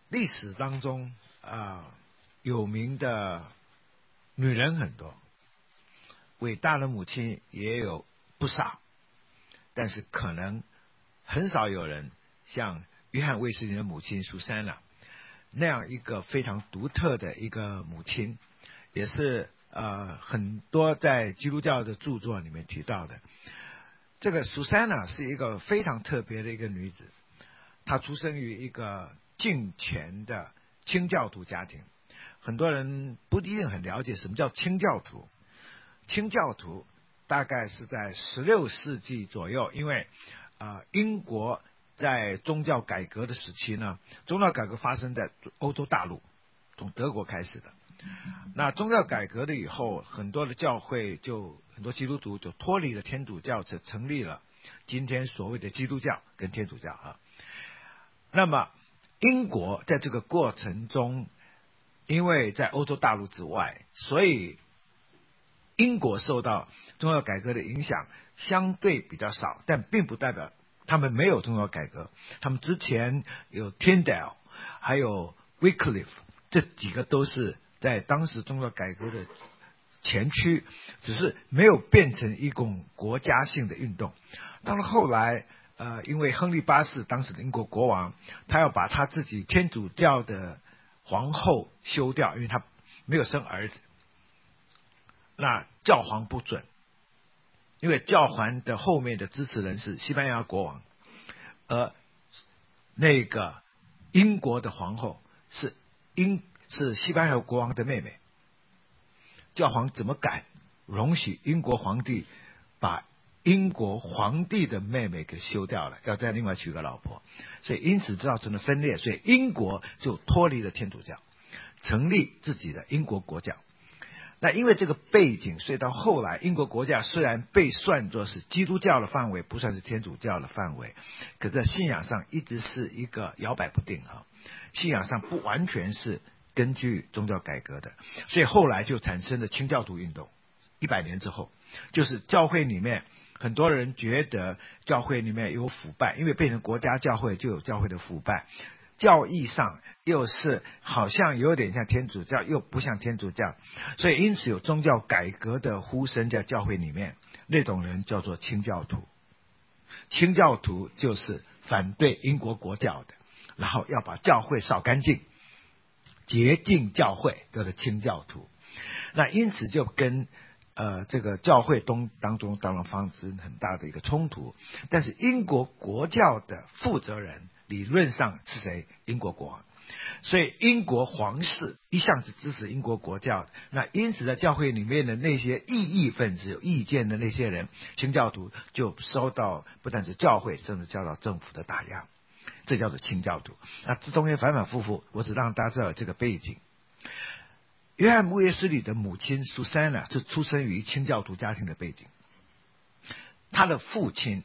历史当中有名的女人很多，伟大的母亲也有不少，但是可能很少有人像约翰卫斯理的母亲苏珊娜那样一个非常独特的一个母亲，也是很多在基督教的著作里面提到的。这个苏珊娜是一个非常特别的一个女子，她出生于一个敬虔的清教徒家庭。很多人不一定很了解什么叫清教徒。清教徒大概是在16世纪左右，因为英国在宗教改革的时期呢，宗教改革发生在欧洲大陆，从德国开始的。那宗教改革了以后，很多的教会很多基督徒就脱离了天主教，成立了今天所谓的基督教跟天主教那么英国在这个过程中，因为在欧洲大陆之外，所以英国受到宗教改革的影响相对比较少，但并不代表他们没有宗教改革。他们之前有 Tyndale 还有 Wycliffe， 这几个都是在当时宗教改革的前驱，只是没有变成一种国家性的运动。到了后来因为亨利8世当时的英国国王，他要把他自己天主教的皇后休掉，因为他没有生儿子，那教皇不准，因为教皇的后面的支持人是西班牙国王，而那个英国的皇后是西班牙国王的妹妹。教皇怎么敢容许英国皇帝把英国皇帝的妹妹给休掉了，要再另外娶个老婆？所以因此造成了分裂，所以英国就脱离了天主教，成立自己的英国国教。那因为这个背景，所以到后来英国国教虽然被算作是基督教的范围，不算是天主教的范围，可在信仰上一直是一个摇摆不定信仰上不完全是根据宗教改革的，所以后来就产生了清教徒运动。100年之后，就是教会里面很多人觉得教会里面有腐败，因为变成国家教会就有教会的腐败，教义上又是好像有点像天主教又不像天主教，所以因此有宗教改革的呼声在教会里面，那种人叫做清教徒。清教徒就是反对英国国教的，然后要把教会扫干净，洁净教会，叫做清教徒。那因此就跟这个教会当中当然发生很大的一个冲突。但是英国国教的负责人理论上是谁？英国国王。所以英国皇室一向是支持英国国教的，那因此在教会里面的那些异议分子、有意见的那些人，清教徒就受到不但是教会，甚至受到政府的打压，这叫做清教徒。那这中间反反复复，我只让大家知道这个背景。约翰穆耶斯理的母亲苏珊娜是出生于清教徒家庭的背景，他的父亲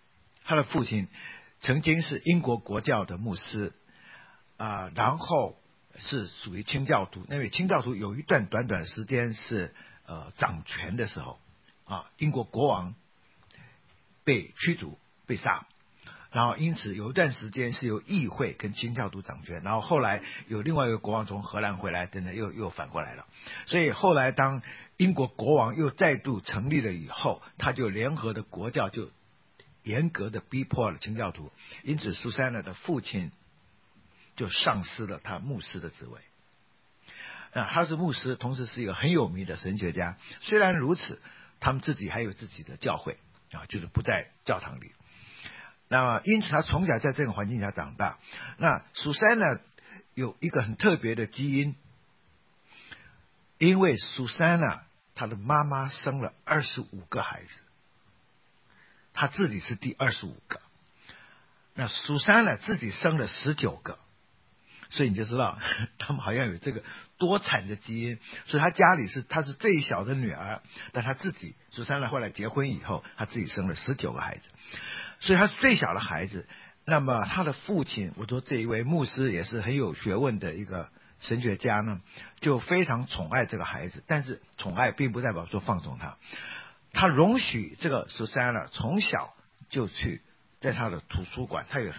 曾经是英国国教的牧师然后是属于清教徒。因为清教徒有一段短短的时间是掌权的时候英国国王被驱逐被杀，然后因此有一段时间是由议会跟清教徒掌权，然后后来有另外一个国王从荷兰回来，等等又反过来了。所以后来当英国国王又再度成立了以后，他就联合的国教就严格的逼迫了清教徒，因此苏珊娜的父亲就丧失了他牧师的职位。他是牧师，同时是一个很有名的神学家。虽然如此，他们自己还有自己的教会就是不在教堂里。那么因此他从小在这个环境下长大。那苏珊娜有一个很特别的基因，因为苏珊娜她的妈妈生了25个孩子，她自己是第25个，那苏珊娜自己生了19个，所以你就知道他们好像有这个多产的基因。所以她家里她是最小的女儿，但她自己苏珊娜后来结婚以后，她自己生了19个孩子，所以他是最小的孩子。那么他的父亲，我说这一位牧师也是很有学问的一个神学家呢，就非常宠爱这个孩子。但是宠爱并不代表说放纵他，他容许这个苏珊娜从小就去在他的图书馆，他有很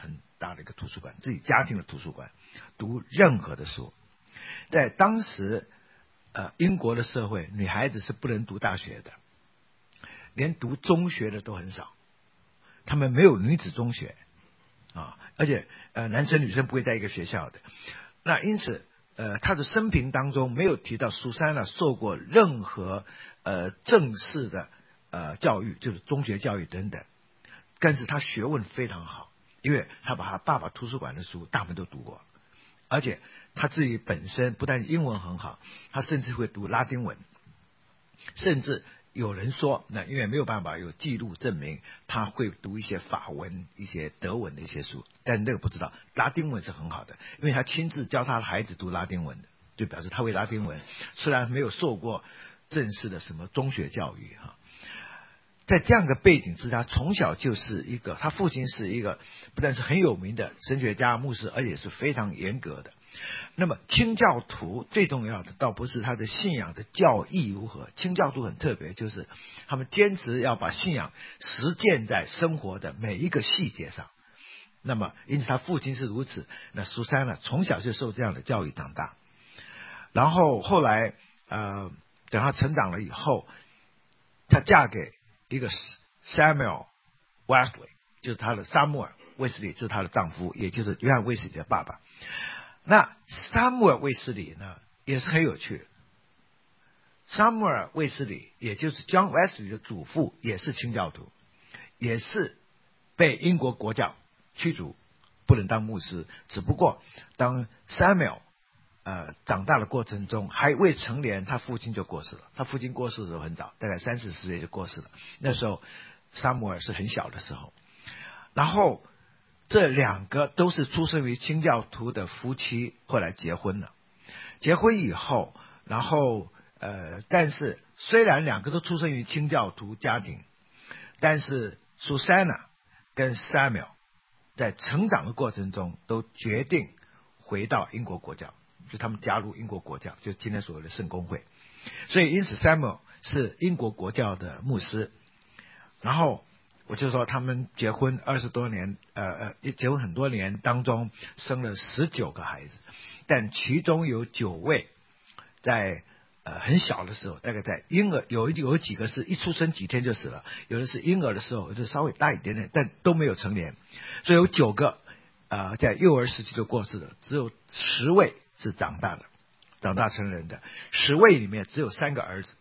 大的一个图书馆，自己家庭的图书馆，读任何的书。在当时英国的社会，女孩子是不能读大学的，连读中学的都很少，他们没有女子中学而且男生女生不会在一个学校的。那因此他的生平当中没有提到苏珊娜受过任何正式的教育，就是中学教育等等，但是他学问非常好，因为他把他爸爸图书馆的书大部分都读过，而且他自己本身不但英文很好，他甚至会读拉丁文，甚至有人说，那因为没有办法有记录证明，他会读一些法文、一些德文的一些书，但那个不知道。拉丁文是很好的，因为他亲自教他的孩子读拉丁文的，就表示他会拉丁文，虽然没有受过正式的什么中学教育在这样的背景之下，从小就是一个，他父亲是一个不但是很有名的神学家、牧师，而且是非常严格的。那么清教徒最重要的倒不是他的信仰的教义如何，清教徒很特别，就是他们坚持要把信仰实践在生活的每一个细节上。那么因此他父亲是如此，那苏珊呢从小就受这样的教育长大。然后后来等他成长了以后，他嫁给一个 Samuel Wesley， 就是他的撒母耳卫斯理，就是他的丈夫，也就是约翰卫斯理的爸爸。那撒母耳卫斯理呢也是很有趣，撒母耳卫斯理也就是 John Wesley 的祖父，也是清教徒，也是被英国国教驱逐，不能当牧师。只不过当 Samuel长大的过程中还未成年，他父亲就过世了。他父亲过世的时候很早，大概30-40岁就过世了，那时候撒母耳是很小的时候。然后这两个都是出生于清教徒的夫妻，后来结婚了。结婚以后，然后但是虽然两个都出生于清教徒家庭，但是 Susanna 跟 Samuel 在成长的过程中都决定回到英国国教，就他们加入英国国教，就今天所谓的圣公会。所以因此 Samuel 是英国国教的牧师。然后我就说他们结婚20多年，结婚很多年当中生了19个孩子，但其中有9位在很小的时候，大概在婴儿，有几个是一出生几天就死了，有的是婴儿的时候就稍微大一点点，但都没有成年。所以有9个在幼儿时期就过世了，只有10位是长大成人的，10位里面只有3个儿子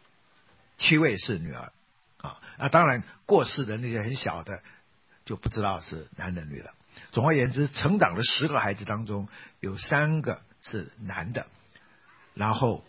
，7位是女儿当然过世的那些很小的就不知道是男的女的。总而言之，成长的10个孩子当中有3个是男的，然后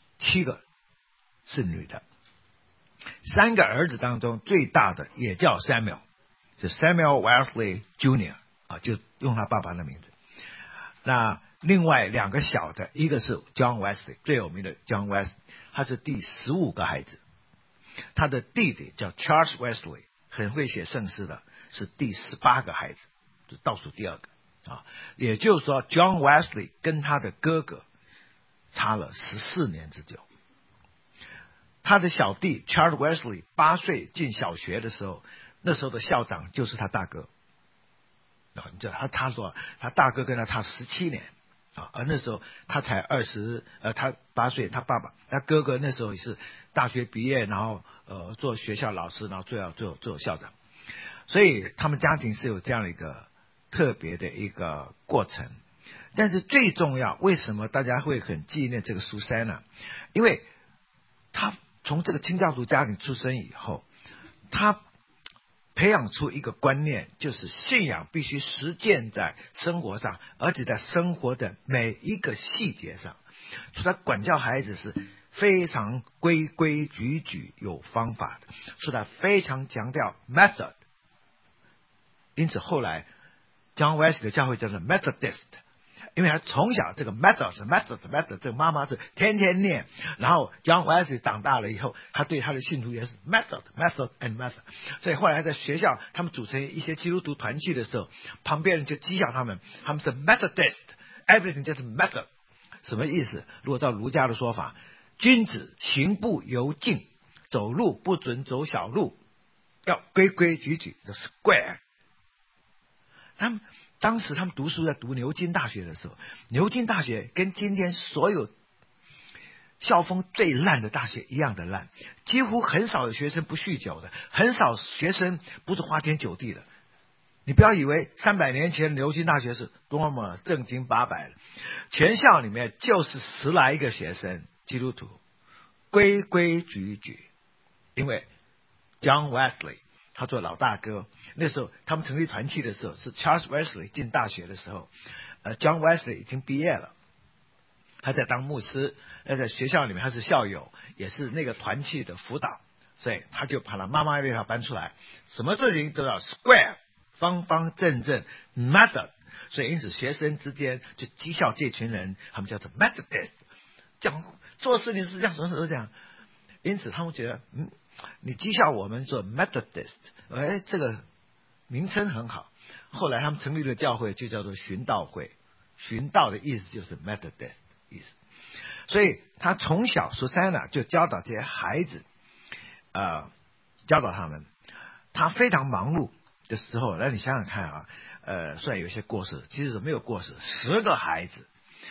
7个是女的。3个儿子当中最大的也叫 Samuel， 就 Samuel Wesley Jr. 就用他爸爸的名字。那另外2个小的，一个是 John Wesley， 最有名的 John Wesley， 他是第15个孩子。他的弟弟叫 Charles Wesley， 很会写圣诗的，是第18个孩子，就倒数第2个也就是说 John Wesley 跟他的哥哥差了14年之久。他的小弟 Charles Wesley 8岁进小学的时候，那时候的校长就是他大哥他说他大哥跟他差17年而那时候他才他8岁，他哥哥那时候也是大学毕业，然后做学校老师，然后最后做校长。所以他们家庭是有这样的一个特别的一个过程。但是最重要，为什么大家会很纪念这个苏珊呢？因为他从这个清教徒家庭出生以后，他培养出一个观念，就是信仰必须实践在生活上，而且在生活的每一个细节上。所以他管教孩子是非常规规矩矩有方法的，所以他非常强调 method。 因此后来 John Wesley 的教会叫做 Methodist， 因为他从小这个 method 这个妈妈是天天念。然后 John Wesley 长大了以后，他对他的信徒也是 method and method。 所以后来在学校他们组成一些基督徒团契的时候，旁边人就讥笑他们是 Methodist， everything 就是 method。 什么意思？如果照儒家的说法，君子行不由径，走路不准走小路，要规规矩矩的 square。 当时他们读书在读牛津大学的时候，牛津大学跟今天所有校风最烂的大学一样的烂，几乎很少有学生不酗酒的，很少学生不是花天酒地的。你不要以为300年前牛津大学是多么正经八百的，全校里面就是10来个学生基督徒，规规矩矩。因为 John Wesley 他做老大哥，那时候他们成立团契的时候是 Charles Wesley 进大学的时候，John Wesley 已经毕业了，他在当牧师，在学校里面他是校友，也是那个团契的辅导，所以他就把他妈妈那套搬出来，什么事情都要 square 方方正正 method， 所以因此学生之间就讥笑这群人，他们叫做 Methodist， 讲做事情是这样，什么都这样，因此他们觉得你讥笑我们做 Methodist， 这个名称很好。后来他们成立了教会，就叫做寻道会。寻道的意思就是 Methodist 意思。所以他从小Susanna就教导这些孩子，教导他们。他非常忙碌的时候，那你想想看啊，虽然有些过失，其实没有过失，10个孩子。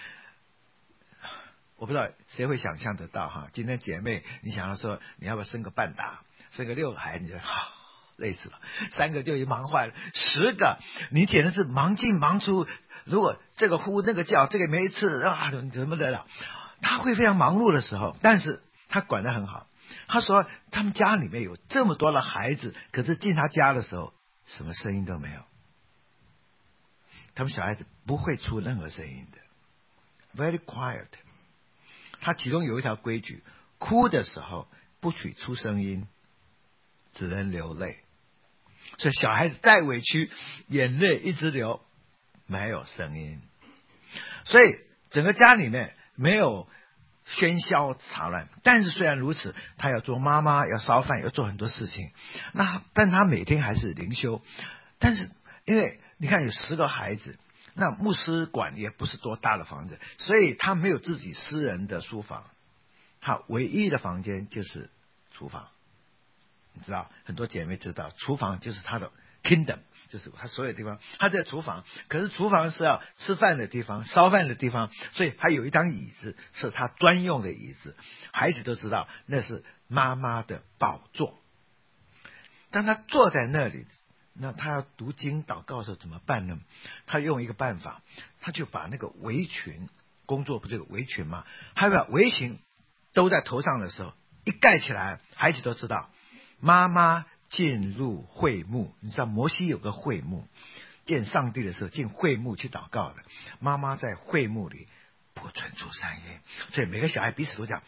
我不知道谁会想象得到哈，今天姐妹你想要说你要不要生个半打，生个6个孩子，你就累死了，3个就已经忙坏了，10个你简直是忙进忙出，如果这个呼那个叫，这个没吃啊，怎么得了？他会非常忙碌的时候，但是他管得很好。他说他们家里面有这么多的孩子，可是进他家的时候什么声音都没有，他们小孩子不会出任何声音的 ，very quiet。他其中有一条规矩，哭的时候不许出声音，只能流泪。所以小孩子再委屈，眼泪一直流，没有声音。所以整个家里面没有喧嚣吵乱。但是虽然如此，他要做妈妈，要烧饭，要做很多事情。但他每天还是灵修。但是因为你看有10个孩子，那牧师馆也不是多大的房子，所以他没有自己私人的书房，他唯一的房间就是厨房。你知道，很多姐妹知道，厨房就是他的 kingdom， 就是他所有地方，他在厨房。可是厨房是要吃饭的地方，烧饭的地方，所以还有一张椅子是他专用的椅子。孩子都知道那是妈妈的宝座。当他坐在那里，那他要读经祷告的时候怎么办呢？他用一个办法，他就把那个围裙，工作不是有围裙吗？他把围裙都在头上的时候一盖起来，孩子都知道妈妈进入会幕。你知道摩西有个会幕，见上帝的时候进会幕去祷告的，妈妈在会幕里不准出声音。所以每个小孩彼此都讲，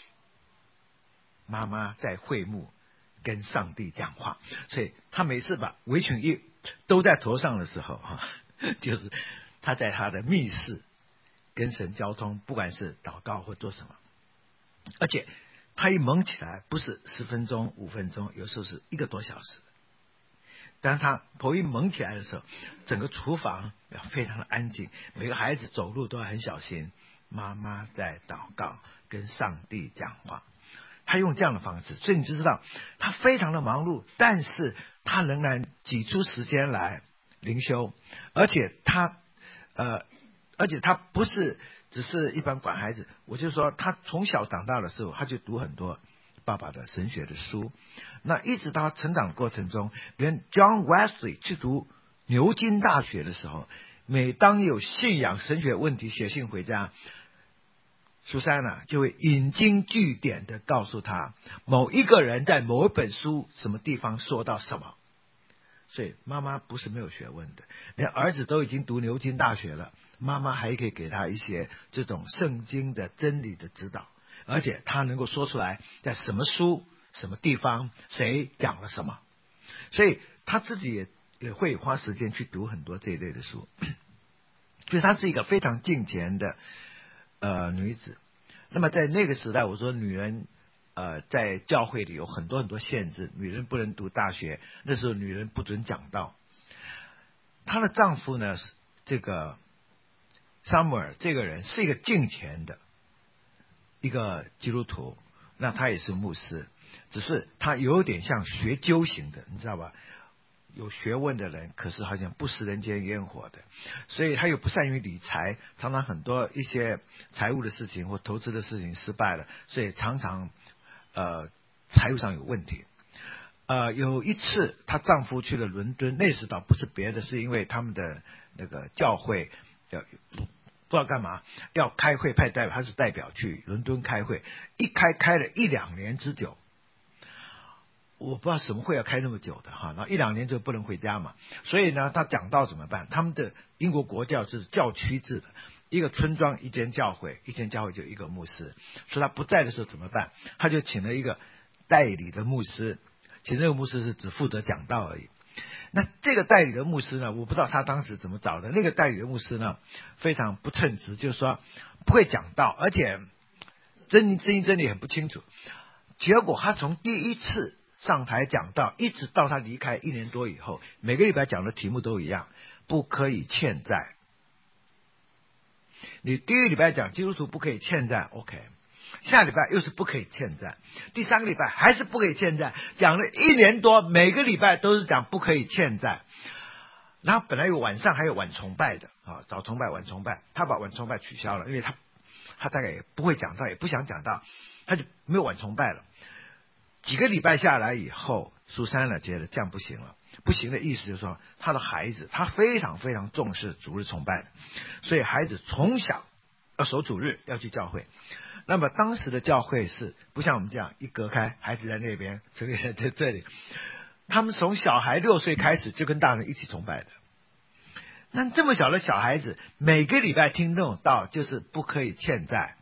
妈妈在会幕跟上帝讲话。所以他每次把围裙一都在头上的时候就是他在他的密室跟神交通，不管是祷告或做什么。而且他一蒙起来不是10分钟5分钟，有时候是1个多小时。但是他头一蒙起来的时候，整个厨房要非常的安静，每个孩子走路都要很小心，妈妈在祷告跟上帝讲话。他用这样的方式，所以你就知道他非常的忙碌，但是他仍然挤出时间来灵修。而且他不是只是一般管孩子，我就说他从小长大的时候，他就读很多爸爸的神学的书。那一直到成长过程中，连 John Wesley 去读牛津大学的时候，每当有信仰神学问题写信回家，苏珊娜就会引经据典的告诉他某一个人在某一本书什么地方说到什么。所以妈妈不是没有学问的，连儿子都已经读牛津大学了，妈妈还可以给他一些这种圣经的真理的指导，而且他能够说出来在什么书什么地方谁讲了什么。所以他自己也会花时间去读很多这一类的书。所以她是一个非常敬虔的女子。那么在那个时代，我说女人在教会里有很多很多限制，女人不能读大学，那时候女人不准讲道。她的丈夫呢，这个撒母耳这个人是一个敬虔的一个基督徒，那他也是牧师，只是他有点像学究型的，你知道吧？ 有学问的人，可是好像不食人间烟火的，所以他又不善于理财，常常很多一些财务的事情或投资的事情失败了，所以常常财务上有问题。有一次她丈夫去了伦敦，那时倒不是别的，是因为他们的那个教会不知道干嘛要开会派代表，他是代表去伦敦开会，开了1-2年之久。我不知道什么会要开那么久的哈，然后1-2年就不能回家嘛，所以呢，他讲道怎么办？他们的英国国教是教区制的，一个村庄一间教会，一间教会就一个牧师，所以他不在的时候怎么办？他就请了一个代理的牧师，请这个牧师是只负责讲道而已。那这个代理的牧师呢，我不知道他当时怎么找的。那个代理的牧师呢，非常不称职，就是说不会讲道，而且真理很不清楚。结果他从第一次上台讲道，一直到他离开1年多以后，每个礼拜讲的题目都一样，不可以欠债。你第一个礼拜讲基督徒不可以欠债 ，OK。下礼拜又是不可以欠债，第3个礼拜还是不可以欠债，讲了1年多，每个礼拜都是讲不可以欠债。然后本来有晚上还有晚崇拜的啊，早崇拜晚崇拜，他把晚崇拜取消了，因为他大概也不会讲道，也不想讲道，他就没有晚崇拜了。几个礼拜下来以后，苏珊呢觉得这样不行了，不行的意思就是说，他的孩子他非常非常重视主日崇拜，所以孩子从小要守主日，要去教会。那么当时的教会是不像我们这样一隔开，孩子在那边，成年人在这里。他们从小孩6岁开始就跟大人一起崇拜的。那这么小的小孩子，每个礼拜听这种道，就是不可以欠债。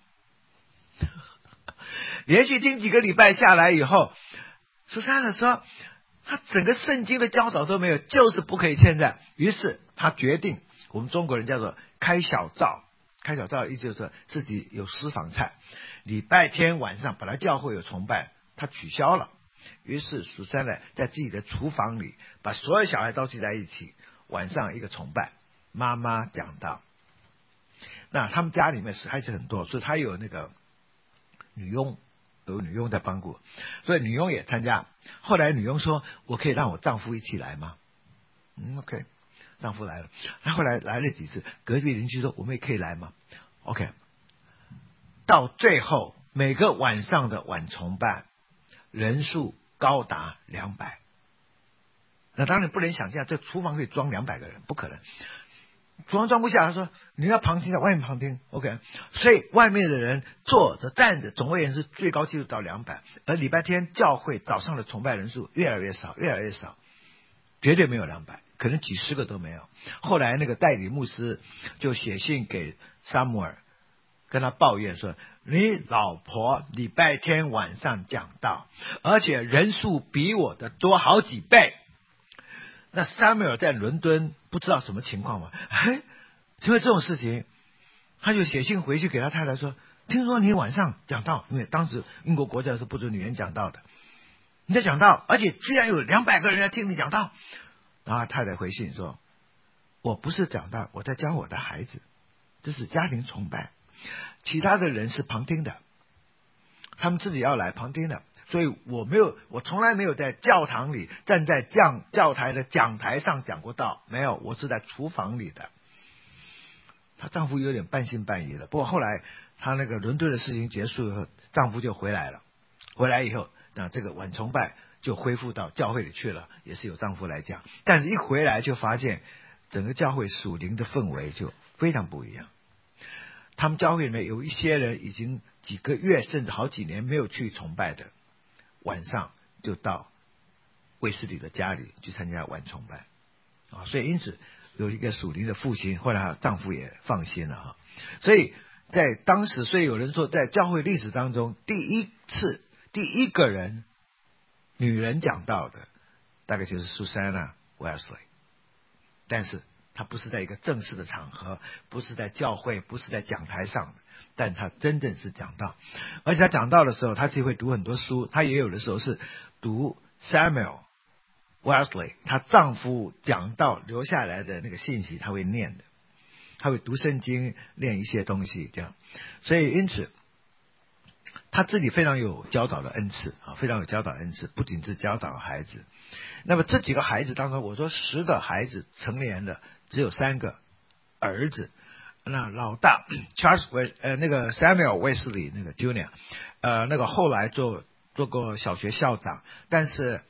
连续听几个礼拜下来以后，苏珊娜说，他整个圣经的教导都没有，就是不可以欠债。于是他决定，我们中国人叫做开小灶。开小灶的意思就是说自己有私房菜，礼拜天晚上本来教会有崇拜，他取消了。于是苏珊呢在自己的厨房里把所有小孩召集在一起，晚上一个崇拜，妈妈讲道。那他们家里面孩子很多，所以他有那个女佣，有女佣在帮顾，所以女佣也参加。后来女佣说，我可以让我丈夫一起来吗？OK，丈夫来了，他后来来了几次，隔壁邻居说我们也可以来吗 ？OK， 到最后每个晚上的晚崇拜人数高达200。那当然不能想象这厨房可以装200个人，不可能，厨房装不下。他说你要旁听，在外面旁听 ，OK。所以外面的人坐着站着，总而言之最高纪录到200。而礼拜天教会早上的崇拜人数越来越少，越来越少，绝对没有200。可能几十个都没有。后来那个代理牧师就写信给撒母耳，跟他抱怨说，你老婆礼拜天晚上讲道，而且人数比我的多好几倍。那撒母耳在伦敦不知道什么情况嘛，因为这种事情，他就写信回去给他太太说，听说你晚上讲道，因为当时英国国教是不准女人讲道的，你在讲道，而且居然有200个人在听你讲道。然后太太回信说，我不是讲道，我在教我的孩子，这是家庭崇拜，其他的人是旁听的，他们自己要来旁听的，所以我从来没有在教堂里站在教台的讲台上讲过道，没有，我是在厨房里的。她丈夫有点半信半疑了，不过后来她那个伦敦的事情结束以后，丈夫就回来了，回来以后，那这个晚崇拜就恢复到教会里去了，也是由丈夫来讲。但是一回来就发现整个教会属灵的氛围就非常不一样。他们教会里面有一些人已经几个月甚至好几年没有去崇拜的，晚上就到卫斯理的家里去参加晚崇拜啊，所以因此有一个属灵的复兴。后来丈夫也放心了哈。所以在当时，所以有人说在教会历史当中，第一个人女人讲道的大概就是 Susanna Wesley， 但是她不是在一个正式的场合，不是在教会，不是在讲台上的，但她真正是讲道。而且她讲道的时候，她自己会读很多书，她也有的时候是读 Samuel Wesley 她丈夫讲道留下来的那个信息，她会念的，她会读圣经，念一些东西这样。所以因此他自己非常有教导的恩赐啊，非常有教导恩赐，不仅是教导孩子。那么这几个孩子当中，我说10个孩子成年了，只有3个儿子。那老大 那个 Samuel 卫斯理那个 Junior， 那个后来做过小学校长，但是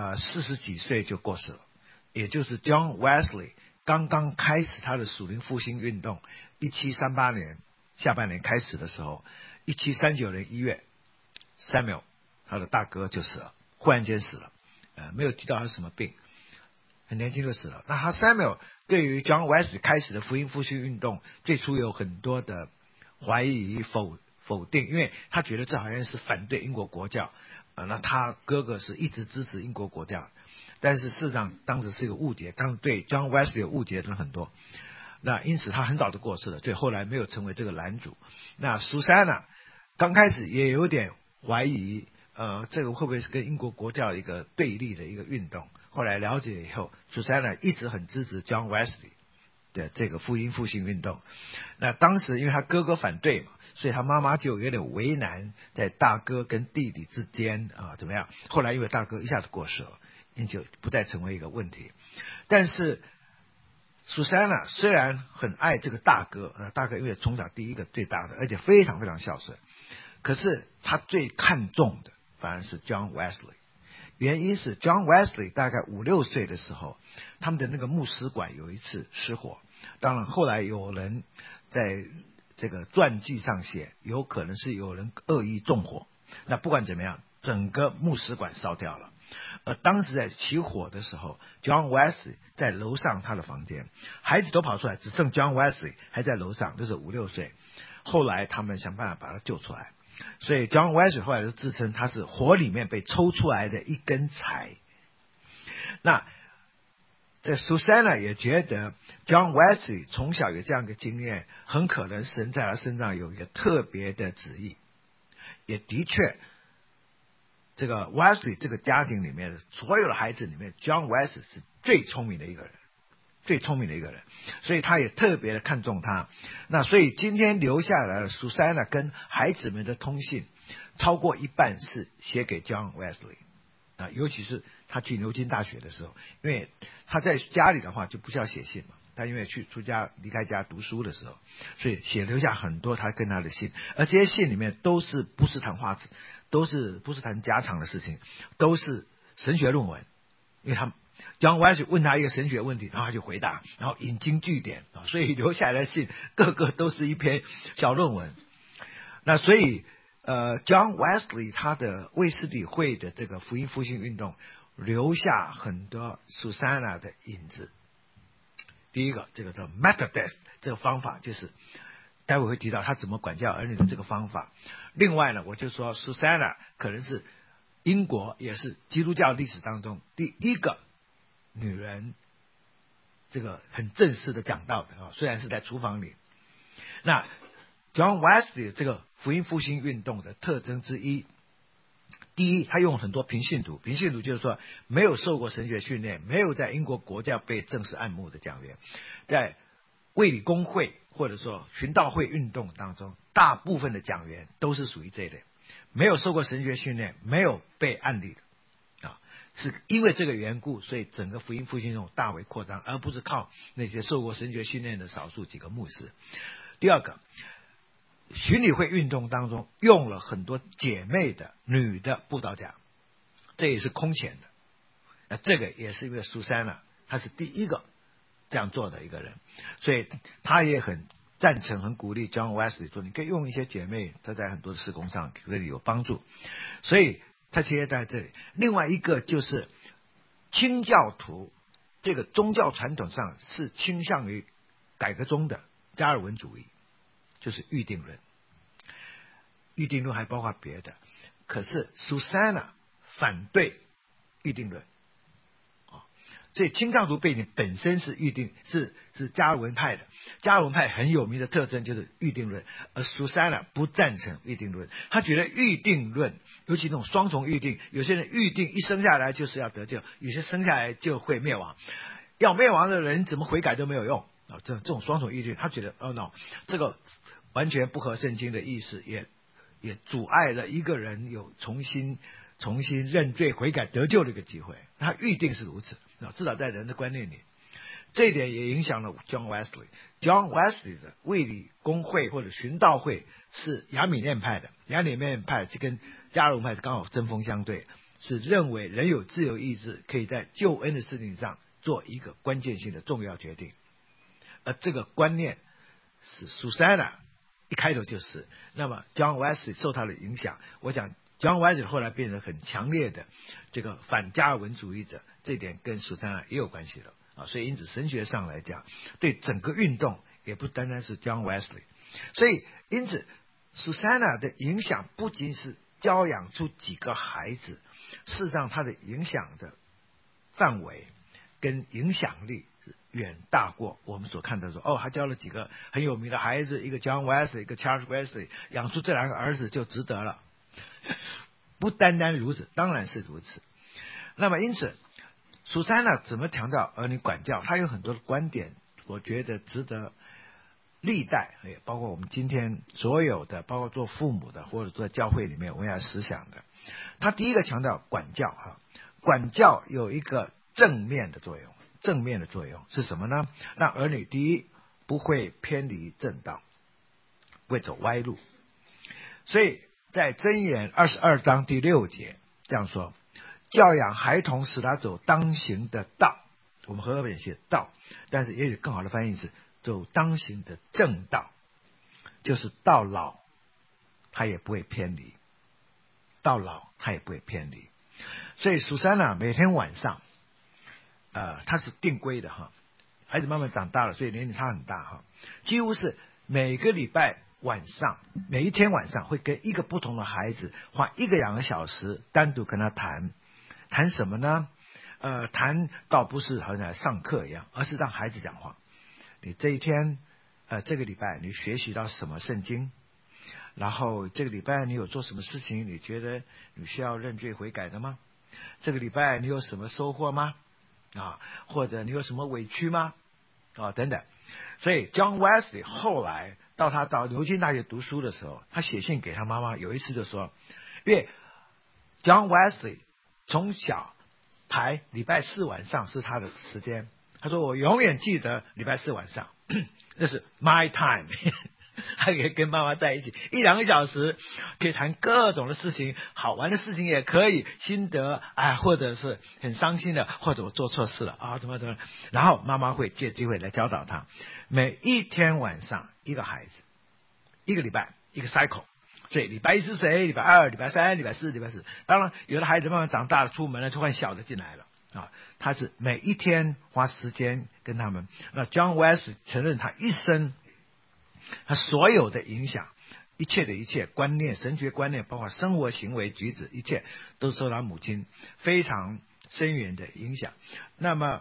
40几岁就过世了。也就是 John Wesley 刚刚开始他的属灵复兴运动，1738年下半年开始的时候，1739年1月 ，Samuel 他的大哥就死了，忽然间死了，没有提到他是什么病，很年轻就死了。那他 Samuel 对于 John Wesley 开始的福音复兴运动，最初有很多的怀疑否定，因为他觉得这好像是反对英国国教，那他哥哥是一直支持英国国教，但是事实上当时是一个误解，当时对 John Wesley 有误解的人很多，那因此他很早就过世了，所以后来没有成为这个拦阻。那苏珊娜刚开始也有点怀疑，这个会不会是跟英国国教一个对立的一个运动？后来了解以后，苏珊娜一直很支持 John Wesley 的这个福音复兴运动。那当时因为他哥哥反对嘛，所以他妈妈就有点为难，在大哥跟弟弟之间怎么样？后来因为大哥一下子过世了，因此就不再成为一个问题。但是苏珊娜虽然很爱这个大哥，大哥因为从小第一个最大的，而且非常非常孝顺，可是他最看重的反而是 John Wesley。原因是 John Wesley 大概5、6岁的时候，他们的那个牧师馆有一次失火，当然后来有人在这个传记上写，有可能是有人恶意纵火，那不管怎么样，整个牧师馆烧掉了。而当时在起火的时候， John Wesley 在楼上他的房间，孩子都跑出来，只剩 John Wesley 还在楼上，就是5、6岁。后来他们想办法把他救出来，所以 John Wesley 后来就自称他是火里面被抽出来的一根柴。那这 Susanna 也觉得 John Wesley 从小有这样一个经验，很可能神在他身上有一个特别的旨意。也的确，这个 Wesley 这个家庭里面所有的孩子里面， John Wesley 是最聪明的一个人，最聪明的一个人，所以他也特别的看重他。那所以今天留下来的 Susanna 跟孩子们的通信，超过一半是写给 John Wesley，尤其是他去牛津大学的时候，因为他在家里的话就不需要写信嘛，他因为出家离开家读书的时候，所以留下很多他跟他的信，而这些信里面都是不是谈话子，都是不是谈家常的事情，都是神学论文。因为他John Wesley 问他一个神学问题，然后他就回答，然后引经据典，所以留下来的信个个都是一篇小论文。那所以John Wesley 他的卫斯理会的这个福音复兴运动留下很多 Susanna 的影子。第一个，这个叫 Methodist 这个方法，就是待会会提到他怎么管教儿女的这个方法。另外呢，我就说 Susanna 可能是英国也是基督教历史当中第一个女人这个很正式的讲道的，虽然是在厨房里。那 John Wesley 这个福音复兴运动的特征之一，第一，他用很多平信徒，平信徒就是说没有受过神学训练，没有在英国国教被正式按牧的讲员，在卫理公会或者说寻道会运动当中，大部分的讲员都是属于这一类，没有受过神学训练，没有被按立的是因为这个缘故，所以整个福音复兴运动大为扩张，而不是靠那些受过神学训练的少数几个牧师。第二个，巡礼会运动当中用了很多姐妹的女的布道家，这也是空前的。这个也是因为苏珊娜她是第一个这样做的一个人，所以她也很赞成很鼓励 John Wesley 说，你可以用一些姐妹，她在很多的事工上对你有帮助，所以他其实在这里。另外一个就是清教徒这个宗教传统上是倾向于改革中的加尔文主义，就是预定论。预定论还包括别的，可是 Susanna 反对预定论，所以清教徒背景本身是预定，是加尔文派的。加尔文派很有名的特征就是预定论，而 Susanna 不赞成预定论。他觉得预定论，尤其那种双重预定，有些人预定一生下来就是要得救，有些生下来就会灭亡，要灭亡的人怎么悔改都没有用这种双重预定，他觉得no， 这个完全不合圣经的意思，也也阻碍了一个人有重新认罪悔改得救的一个机会。他预定是如此，至少在人的观念里，这一点也影响了 John Wesley。John Wesley 的卫理公会或者循道会是亚米念派的，亚米念派就跟加龙派是刚好针锋相对，是认为人有自由意志，可以在救恩的事情上做一个关键性的重要决定。而这个观念是 Susanna 一开头就是，那么 John Wesley 受他的影响，我想 John Wesley 后来变成很强烈的这个反加尔文主义者，这一点跟 Susanna 也有关系了啊。所以因此神学上来讲，对整个运动也不单单是 John Wesley， 所以因此 Susanna 的影响不仅是教养出几个孩子，事实上他的影响的范围跟影响力远大过我们所看到的说，他教了几个很有名的孩子，一个 John Wesley， 一个 Charles Wesley， 养出这两个儿子就值得了。不单单如此，当然是如此。那么因此Susanna怎么强调儿女管教，他有很多的观点，我觉得值得历代，也包括我们今天所有的，包括做父母的或者做教会里面我们要思想的。他第一个强调管教管教有一个正面的作用。正面的作用是什么呢？让儿女第一不会偏离正道，不会走歪路。所以在箴言22章第6节这样说，教养孩童使他走当行的道，我们和合本写道，但是也许更好的翻译是走当行的正道，就是到老他也不会偏离，到老他也不会偏离。所以Susanna每天晚上他是定规的孩子慢慢长大了，所以年龄差很大几乎是每个礼拜晚上，每一天晚上会跟一个不同的孩子花1个2个小时单独跟他谈什么呢？谈倒不是好像上课一样，而是让孩子讲话。你这一天这个礼拜你学习到什么圣经，然后这个礼拜你有做什么事情你觉得你需要认罪悔改的吗？这个礼拜你有什么收获吗？或者你有什么委屈吗？等等。所以 John Wesley 后来到牛津大学读书的时候，他写信给他妈妈，有一次就说，因为 John Wesley 从小排礼拜4晚上是他的时间，他说我永远记得礼拜4晚上那是 my time 他可以跟妈妈在一起1、2个小时，可以谈各种的事情，好玩的事情也可以，心得或者是很伤心的，或者我做错事了怎么，然后妈妈会借机会来教导他。每一天晚上一个孩子，一个礼拜一个 cycle， 所以礼拜1是谁，礼拜2、礼拜3、礼拜4、礼拜4，当然有的孩子慢慢长大了出门了就换小的进来了他是每一天花时间跟他们。那 John Wesley 承认他一生他所有的影响，一切观念，神学观念，包括生活行为举止，一切都受他母亲非常深远的影响。那么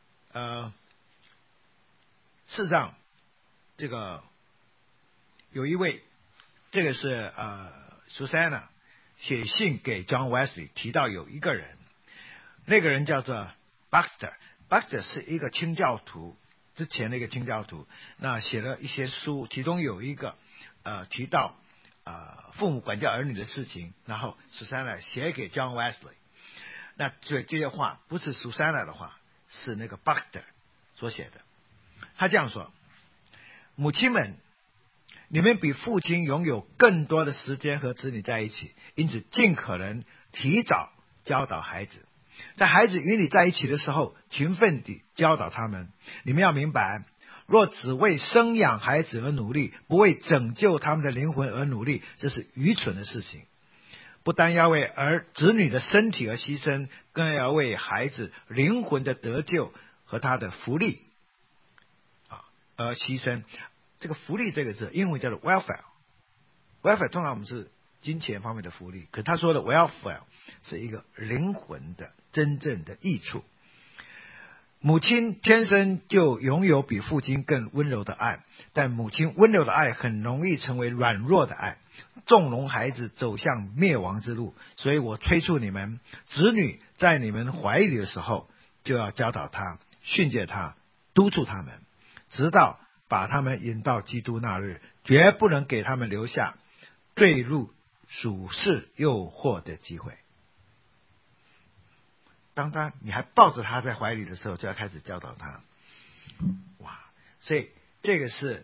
事实上这个有一位，这个是Susanna 写信给 John Wesley 提到有一个人，那个人叫做 Baxter 是一个清教徒，之前的一个清教徒，那写了一些书，其中有一个提到父母管教儿女的事情，然后 Susanna 写给 John Wesley。 那所以这些话不是 Susanna 的话，是那个 Baxter 所写的。他这样说，母亲们，你们比父亲拥有更多的时间和子女在一起，因此尽可能提早教导孩子，在孩子与你在一起的时候，勤奋地教导他们。你们要明白，若只为生养孩子而努力，不为拯救他们的灵魂而努力，这是愚蠢的事情。不单要为子女的身体而牺牲，更要为孩子灵魂的得救和他的福利而牺牲。这个福利这个字英文叫做 welfare 通常我们是金钱方面的福利，可他说的 welfare 是一个灵魂的真正的益处。母亲天生就拥有比父亲更温柔的爱，但母亲温柔的爱很容易成为软弱的爱，纵容孩子走向灭亡之路。所以我催促你们，子女在你们怀里的时候，就要教导他，训诫他，督促他们，直到把他们引到基督那日，绝不能给他们留下坠入属世诱惑的机会。当你还抱着他在怀里的时候，就要开始教导他。哇，所以这个是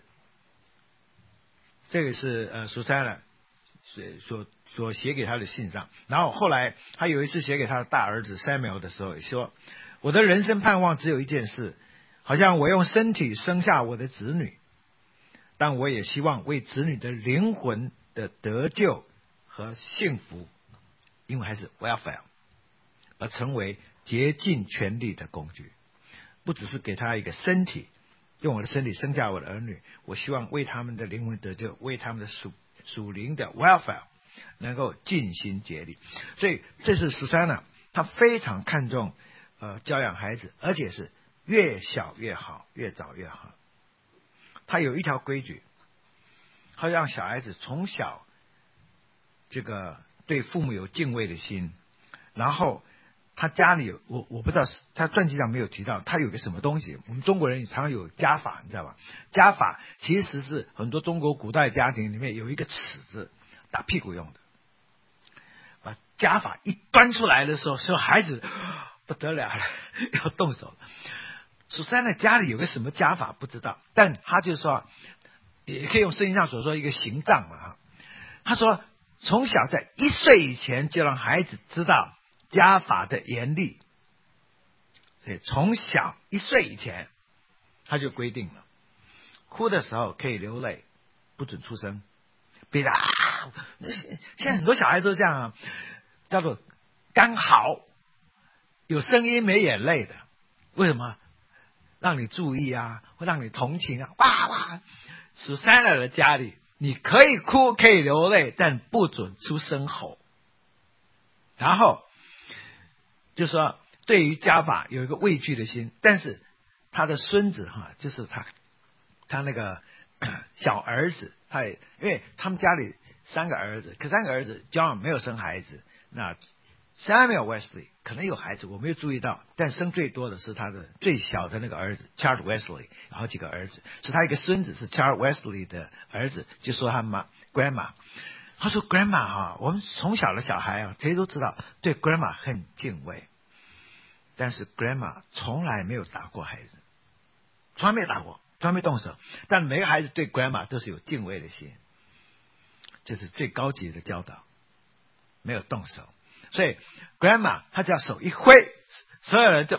苏珊娜所写给他的信上。然后后来他有一次写给他的大儿子 Samuel 的时候，也说：我的人生盼望只有一件事，好像我用身体生下我的子女，但我也希望为子女的灵魂的得救和幸福，因为还是 welfare， 而成为竭尽全力的工具。不只是给他一个身体，用我的身体生下我的儿女，我希望为他们的灵魂得救，为他们的属灵的 welfare 能够尽心竭力。所以这是苏珊娜，她非常看重教养孩子，而且是越小越好，越早越好。她有一条规矩，她让小孩子从小这个对父母有敬畏的心。然后他家里有我不知道，他传记上没有提到他有个什么东西。我们中国人常常有家法，你知道吧？家法其实是很多中国古代家庭里面有一个尺子，打屁股用的。把家法一端出来的时候，说孩子不得了了，要动手了。苏珊娜家里有个什么家法不知道，但他就说，也可以用圣经上所说一个刑杖嘛。他说从小在1岁以前就让孩子知道家法的严厉，所以从小1岁以前他就规定了，哭的时候可以流泪，不准出声。别的现在很多小孩都这样啊，叫做干嚎，有声音没眼泪的。为什么？让你注意啊，会让你同情啊，哇哇！苏珊娜的家里，你可以哭，可以流泪，但不准出声吼。然后就说对于家法有一个畏惧的心，但是他的孙子就是他那个小儿子，因为他们家里3个儿子，可3个儿子 John 没有生孩子，那 Samuel Wesley 可能有孩子，我没有注意到，但生最多的是他的最小的那个儿子 Charles Wesley， 好几个儿子，是他一个孙子是 Charles Wesley 的儿子，就说他妈 Grandma， 他说 Grandma 我们从小的小孩谁都知道对 Grandma 很敬畏，但是 Grandma 从来没有打过孩子，从来没有打过，从来没动手，但每个孩子对 Grandma 都是有敬畏的心，这是最高级的教导，没有动手。所以 Grandma 她只要手一挥，所有人就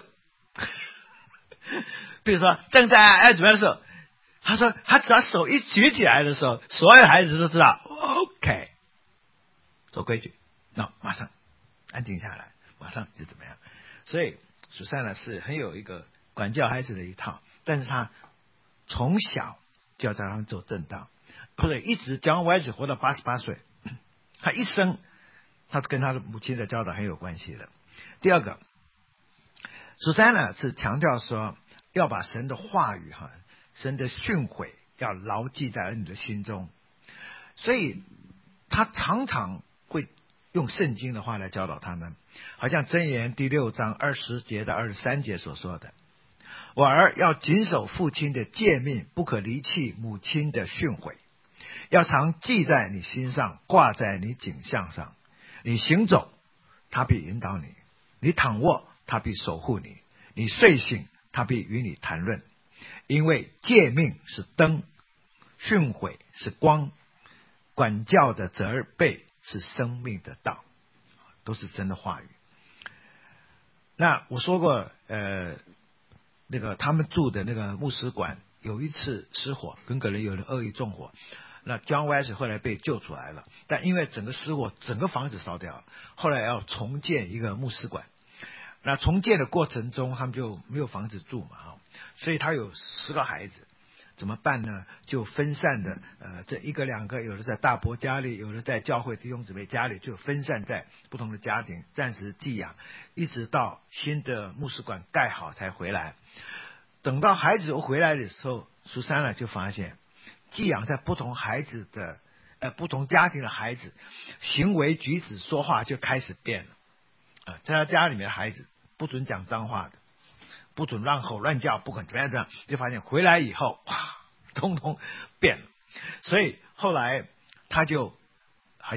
比如说正在要怎么样的时候，他说他只要手一举起来的时候，所有孩子都知道 OK 做规矩，马上安静下来，马上就怎么样。所以苏珊娜是很有一个管教孩子的一套，但是他从小就要让他们走正道，所以一直John Wesley活到88岁，他一生他跟他的母亲的教导很有关系的。第二个，苏珊娜是强调说要把神的话语神的训诲要牢记在你的心中，所以他常常会用圣经的话来教导他们，好像箴言第6章20节到23节所说的，我儿要谨守父亲的诫命，不可离弃母亲的训诲，要常记在你心上，挂在你颈项上。你行走，他必引导你；你躺卧，他必守护你；你睡醒，他必与你谈论。因为诫命是灯，训诲是光，管教的责备是生命的道，都是神的话语。那我说过，那个他们住的那个牧师馆有一次失火，跟可能有人恶意纵火。那 John Wesley 后来被救出来了，但因为整个失火，整个房子烧掉了，后来要重建一个牧师馆。那重建的过程中，他们就没有房子住嘛，所以他有10个孩子，怎么办呢？就分散的，这1个2个，有的在大伯家里，有的在教会弟兄姊妹家里，就分散在不同的家庭，暂时寄养，一直到新的牧师馆盖好才回来。等到孩子回来的时候，苏珊娜就发现，寄养在不同孩子的不同家庭的孩子，行为举止说话就开始变了。在他家里面的孩子不准讲脏话的，不准乱吼乱叫，不管怎么样这样，就发现回来以后哇，通通变了。所以后来他就好像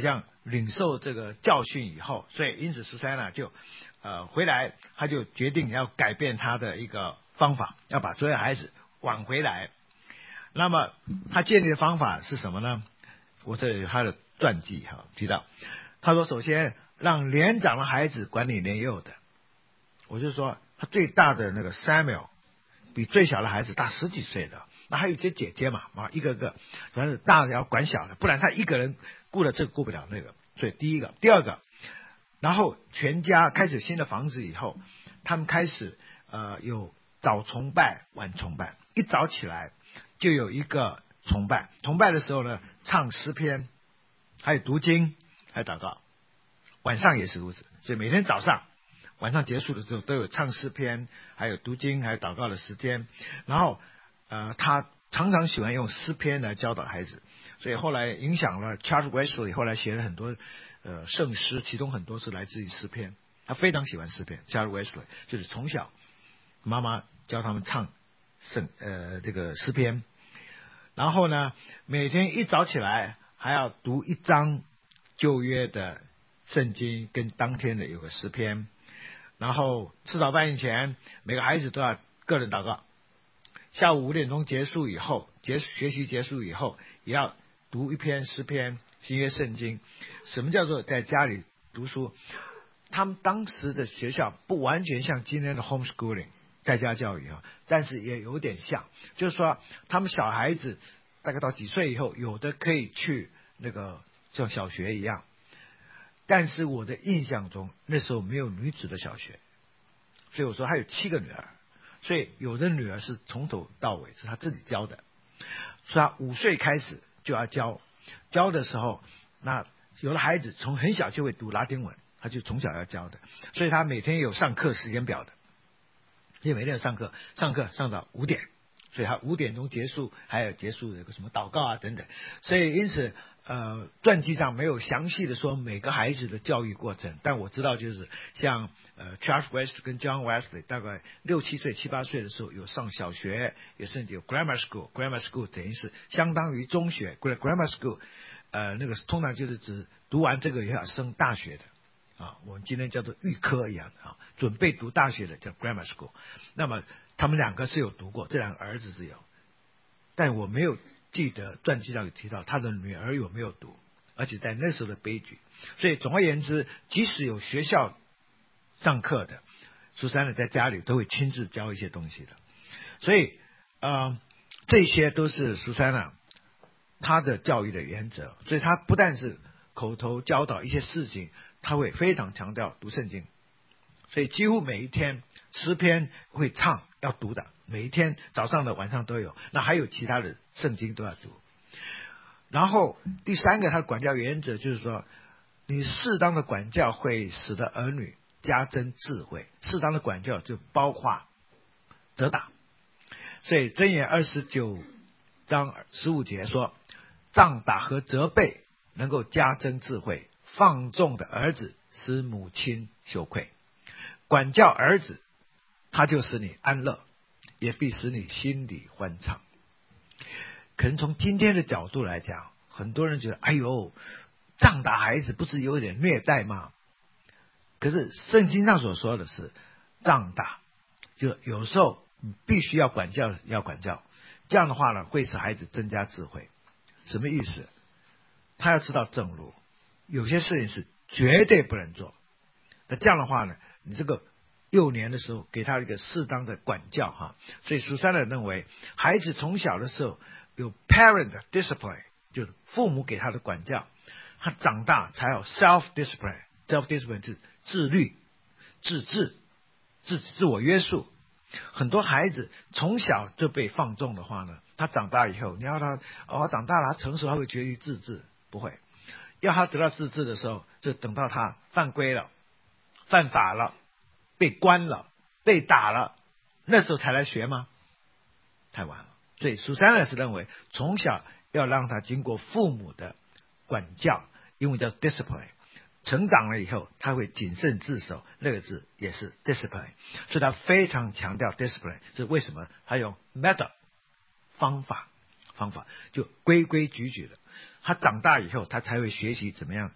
领受这个教训以后，所以因此苏珊娜就回来，他就决定要改变他的一个方法，要把所有孩子挽回来。那么他建立的方法是什么呢？我这里有他的传记提到，他说首先让年长的孩子管理年幼的。我就说他最大的那个 Samuel 比最小的孩子大10几岁的，那还有一些姐姐嘛，一个个，反正大的要管小的，不然他一个人顾了这个顾不了那个。所以第一个，第二个，然后全家开始新的房子以后，他们开始有早崇拜晚崇拜，一早起来就有一个崇拜的时候呢，唱诗篇，还有读经，还有祷告，晚上也是如此。所以每天早上晚上结束的时候都有唱诗篇，还有读经，还有祷告的时间。然后他常常喜欢用诗篇来教导孩子，所以后来影响了 Charles Wesley， 后来写了很多圣诗，其中很多是来自于诗篇。他非常喜欢诗篇。 Charles Wesley 就是从小妈妈教他们唱这个诗篇，然后呢每天一早起来还要读一章旧约的圣经跟当天的有个诗篇，然后吃早饭以前每个孩子都要个人祷告，下午5点钟结束以后，学习结束以后也要读一篇诗篇新约圣经。什么叫做在家里读书？他们当时的学校不完全像今天的 homeschooling 在家教育但是也有点像，就是说他们小孩子大概到几岁以后，有的可以去那个像小学一样，但是我的印象中那时候没有女子的小学，所以我说他有7个女儿，所以有的女儿是从头到尾是他自己教的，所以他5岁开始就要教的时候，那有的孩子从很小就会读拉丁文，他就从小要教的，所以他每天有上课时间表的，因为每天有上课上到5点，所以他5点钟结束，还有结束有个什么祷告等等。所以因此传记上没有详细的说每个孩子的教育过程，但我知道就是像Charles Wesley 跟 John Wesley 大概6、7岁、7、8岁的时候有上小学，也甚至有 grammar school 等于是相当于中学。 grammar school 那个通常就是指读完这个也要升大学的我们今天叫做预科一样的准备读大学的叫 grammar school。 那么他们2个是有读过，这2个儿子是有，但我没有记得传记上有提到他的女儿有没有读，而且在那时候的悲剧。所以总而言之，即使有学校上课的，苏珊娜在家里都会亲自教一些东西的。所以这些都是苏珊娜她的教育的原则。所以她不但是口头教导一些事情，她会非常强调读圣经，所以几乎每一天诗篇会唱要读的，每一天早上的晚上都有，那还有其他的圣经都要读。然后第3个他的管教原则就是说，你适当的管教会使得儿女加增智慧。适当的管教就包括责打，所以箴言29章15节说，杖打和责备能够加增智慧，放纵的儿子使母亲羞愧。管教儿子，他就使你安乐，也必使你心里欢畅。可能从今天的角度来讲，很多人觉得哎呦，杖打孩子不是有点虐待吗？可是圣经上所说的是杖打，就有时候你必须要管教，这样的话呢会使孩子增加智慧。什么意思？他要知道正路，有些事情是绝对不能做，那这样的话呢，你这个幼年的时候给他一个适当的管教所以苏珊娜认为孩子从小的时候有 parent discipline， 就是父母给他的管教，他长大才有 self discipline 是自律、自制、自我约束。很多孩子从小就被放纵的话呢，他长大以后你要他长大了他成熟，他会决于自治？不会。要他得到自治的时候，就等到他犯规了、犯法了、被关了、被打了，那时候才来学吗？太晚了。所以苏珊娜是认为从小要让他经过父母的管教，英文叫 discipline， 成长了以后他会谨慎自守，那个字也是 discipline， 所以他非常强调 discipline。 这为什么他用 method 方法就规规矩矩的，他长大以后他才会学习怎么样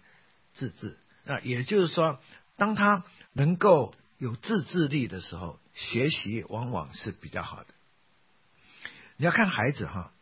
自制。那也就是说，当他能够有自制力的时候，学习往往是比较好的。你要看孩子哈，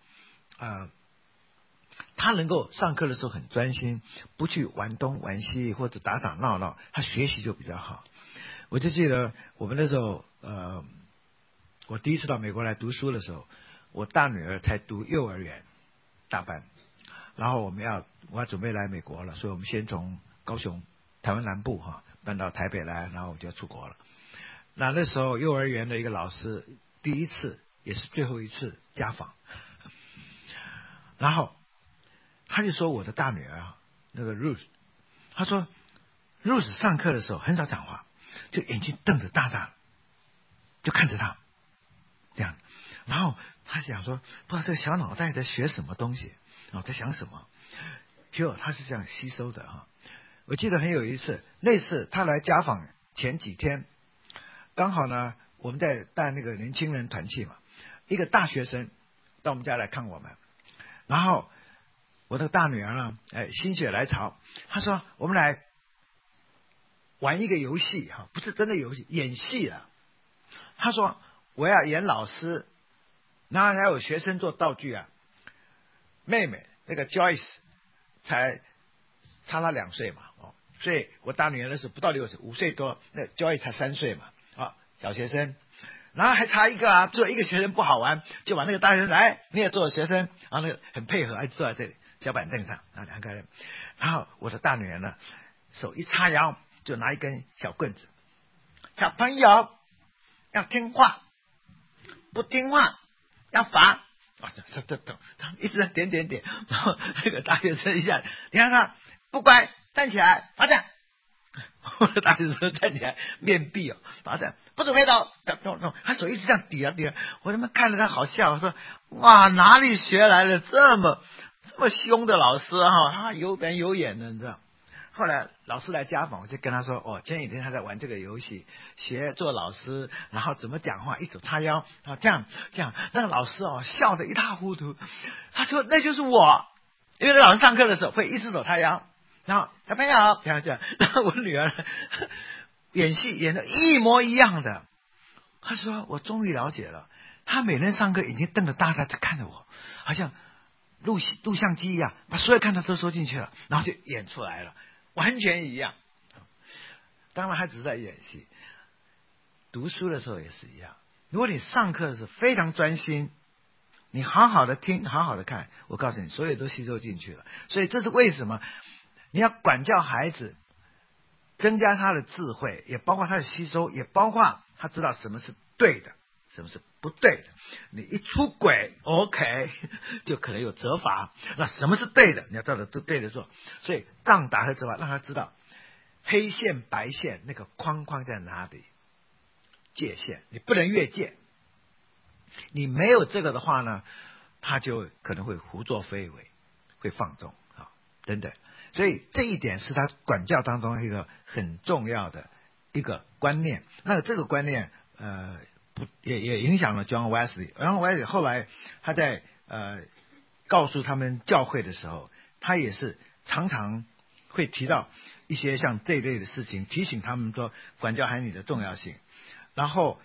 他能够上课的时候很专心，不去玩东玩西或者打打闹闹，他学习就比较好。我就记得我们那时候，我第一次到美国来读书的时候，我大女儿才读幼儿园大班，然后我要准备来美国了，所以我们先从高雄台湾南部搬到台北来，然后我就要出国了。那时候幼儿园的一个老师第一次也是最后一次家访，然后他就说我的大女儿那个 Ruth， 他说 Ruth 上课的时候很少讲话，就眼睛瞪得大大，就看着他这样，然后他想说不知道这个小脑袋在学什么东西在想什么，结果他是这样吸收的我记得很有一次，那次他来家访前几天，刚好呢我们在带那个年轻人团契嘛，一个大学生到我们家来看我们，然后我的大女儿呢心血来潮，她说我们来玩一个游戏不是真的游戏，演戏了。她说我要演老师，然后还有学生做道具妹妹那个 Joyce 才差她2岁嘛所以我大女儿那时候不到6岁，5岁多，那 Joyce 才3岁嘛小学生，然后还差一个做一个学生不好玩，就把那个大学生来你也做学生，然后那个很配合，还坐在这里小板凳上2个人，然后我的大女儿呢手一叉腰就拿一根小棍子，小朋友要听话，不听话要罚，一直在点，然后那个大学生一下你看他不乖站起来罚站，我的大学生站起来面壁罚站，不准回头，他手一直这样抵我他妈看着他好笑，我说哇哪里学来的这么凶的老师他有板有眼的你知道。后来老师来家访，我就跟他说前几天他在玩这个游戏，学做老师，然后怎么讲话，一手叉腰这样，那个老师笑得一塌糊涂，他说那就是我，因为那老师上课的时候会一只手叉腰，然后小朋友这样，然后我女儿演戏演得一模一样的，他说我终于了解了，他每天上课眼睛瞪得大大在看着我，好像录像机一样，把所有看到都收进去了，然后就演出来了，完全一样。当然他只是在演戏，读书的时候也是一样，如果你上课的时候非常专心，你好好的听好好的看，我告诉你所有都吸收进去了。所以这是为什么你要管教孩子，增加他的智慧，也包括他的吸收，也包括他知道什么是对的什么是不对的。你一出轨 OK 就可能有责罚，那什么是对的你要照着对的做，所以杖打和责罚让他知道黑线白线那个框框在哪里，界限你不能越界，你没有这个的话呢，他就可能会胡作非为，会放纵等等。所以这一点是他管教当中一个很重要的一个观念。那这个观念也影响了 John Wesley。 然后 Wesley 后来他在告诉他们教会的时候，他也是常常会提到一些像这一类的事情，提醒他们说管教孩子的重要性。然后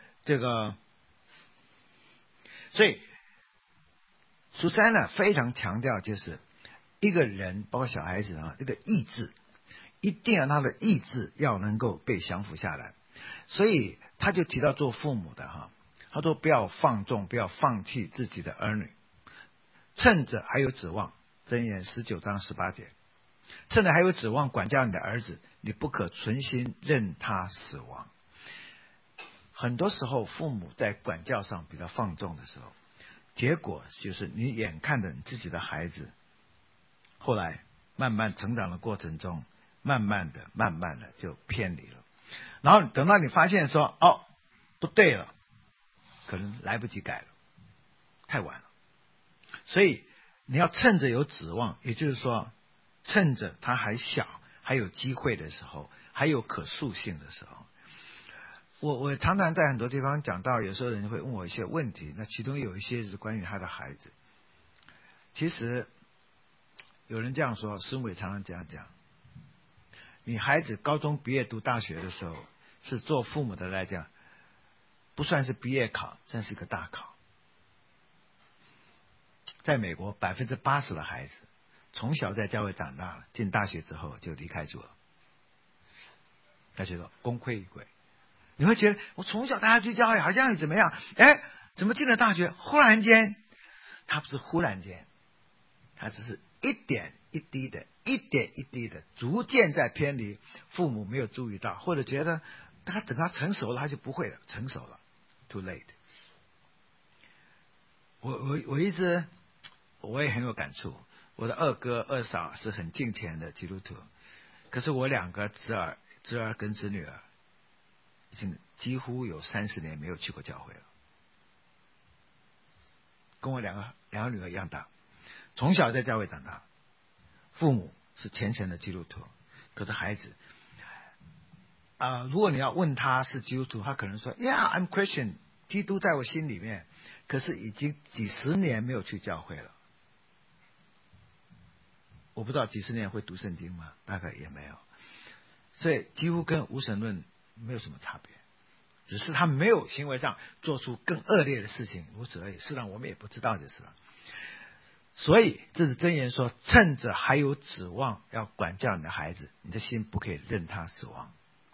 所以苏珊呢非常强调，就是一个人包括小孩子这个意志一定要他的意志要能够被降服下来。所以他就提到做父母的他说不要放纵，不要放弃自己的儿女，趁着还有指望，箴言19章18节，趁着还有指望管教你的儿子，你不可存心任他死亡。很多时候父母在管教上比较放纵的时候，结果就是你眼看着你自己的孩子后来慢慢成长的过程中，慢慢的就偏离了，然后等到你发现说不对了，可能来不及改了，太晚了。所以你要趁着有指望，也就是说趁着他还小还有机会的时候，还有可塑性的时候。我常常在很多地方讲到，有时候人会问我一些问题，那其中有一些是关于他的孩子。其实有人这样说，师母也常常这样讲， 你孩子高中毕业读大学的时候，是做父母的来讲，不算是毕业考，算是一个大考。在美国，80%的孩子从小在教会长大了，进大学之后就离开主了，他觉得功亏一篑。你会觉得我从小带他去教会，好像也怎么样？哎，怎么进了大学？忽然间，他不是忽然间，他只是一点一滴的，逐渐在偏离，父母没有注意到，或者觉得他等他成熟了，他就不会了，成熟了 ，too late。我一直我也很有感触，我的二哥二嫂是很敬虔的基督徒，可是我2个侄儿跟侄女儿，已经几乎有30年没有去过教会了，跟我两个女儿一样大，从小在教会长大，父母是虔诚的基督徒，可是孩子如果你要问他是基督徒，他可能说 Yeah, I'm Christian， 基督在我心里面，可是已经几十年没有去教会了。我不知道几十年会读圣经吗？大概也没有，所以几乎跟无神论没有什么差别，只是他没有行为上做出更恶劣的事情，如此而已。事实上我们也不知道就是了。所以这是箴言说，趁着还有指望，要管教你的孩子，你的心不可以任他死亡。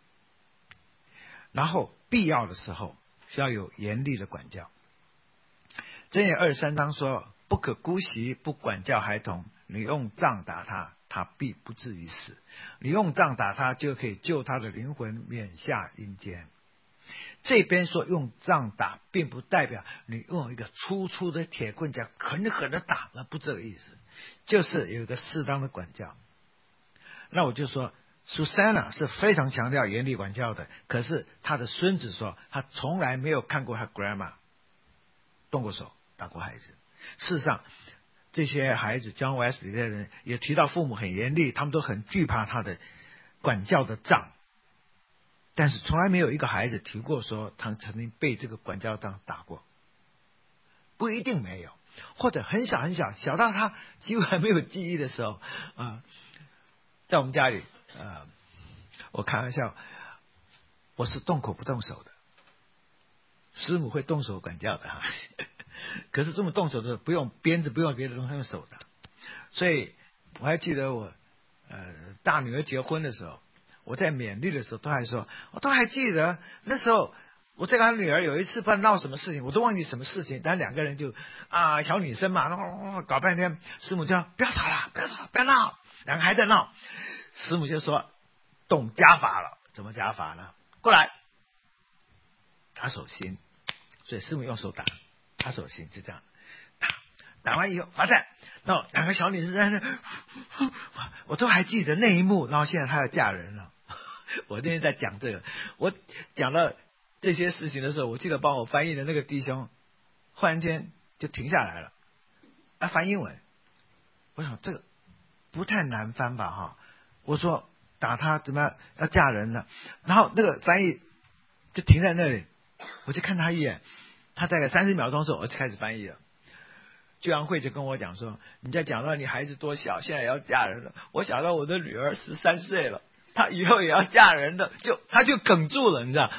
然后必要的时候需要有严厉的管教。箴言23章说，不可姑息不管教孩童，你用杖打他，他必不至于死。你用杖打他，就可以救他的灵魂免下阴间。这边说用杖打，并不代表你用一个粗的铁棍这样狠狠的打，那不这个意思，就是有一个适当的管教。那我就说Susanna 是非常强调严厉管教的，可是他的孙子说他从来没有看过他 grandma 动过手打过孩子。事实上这些孩子 John Wesley 这些人也提到父母很严厉，他们都很惧怕他的管教的杖，但是从来没有一个孩子提过说他曾经被这个管教杖打过。不一定没有，或者很小很小，小到他几乎还没有记忆的时候在我们家里我开玩笑，我是动口不动手的，师母会动手管教的可是这么动手的不用鞭子，不用别的东西，用手的。所以我还记得我大女儿结婚的时候，我在勉励的时候都还说，我都还记得那时候我这个女儿有一次不知道闹什么事情，我都忘记什么事情，但2个人就小女生嘛，搞半天，师母就说不要吵了，不要闹，2个还在闹，师母就说动家法了。怎么家法呢？过来打手心，所以师母用手打手心，就这样打完以后罚站。然后2个小女生在那，我都还记得那一幕。然后现在她要嫁人了，我那天在讲这个，我讲到这些事情的时候，我记得帮我翻译的那个弟兄忽然间就停下来了，翻英文。我想这个不太难翻吧我说打他怎么样要嫁人了，然后那个翻译就停在那里，我就看他一眼，他大概30秒钟之后我就开始翻译了。居然会就跟我讲说，你在讲到你孩子多小，现在也要嫁人了，我想到我的女儿13岁了，她以后也要嫁人的，他就哽住了，你知道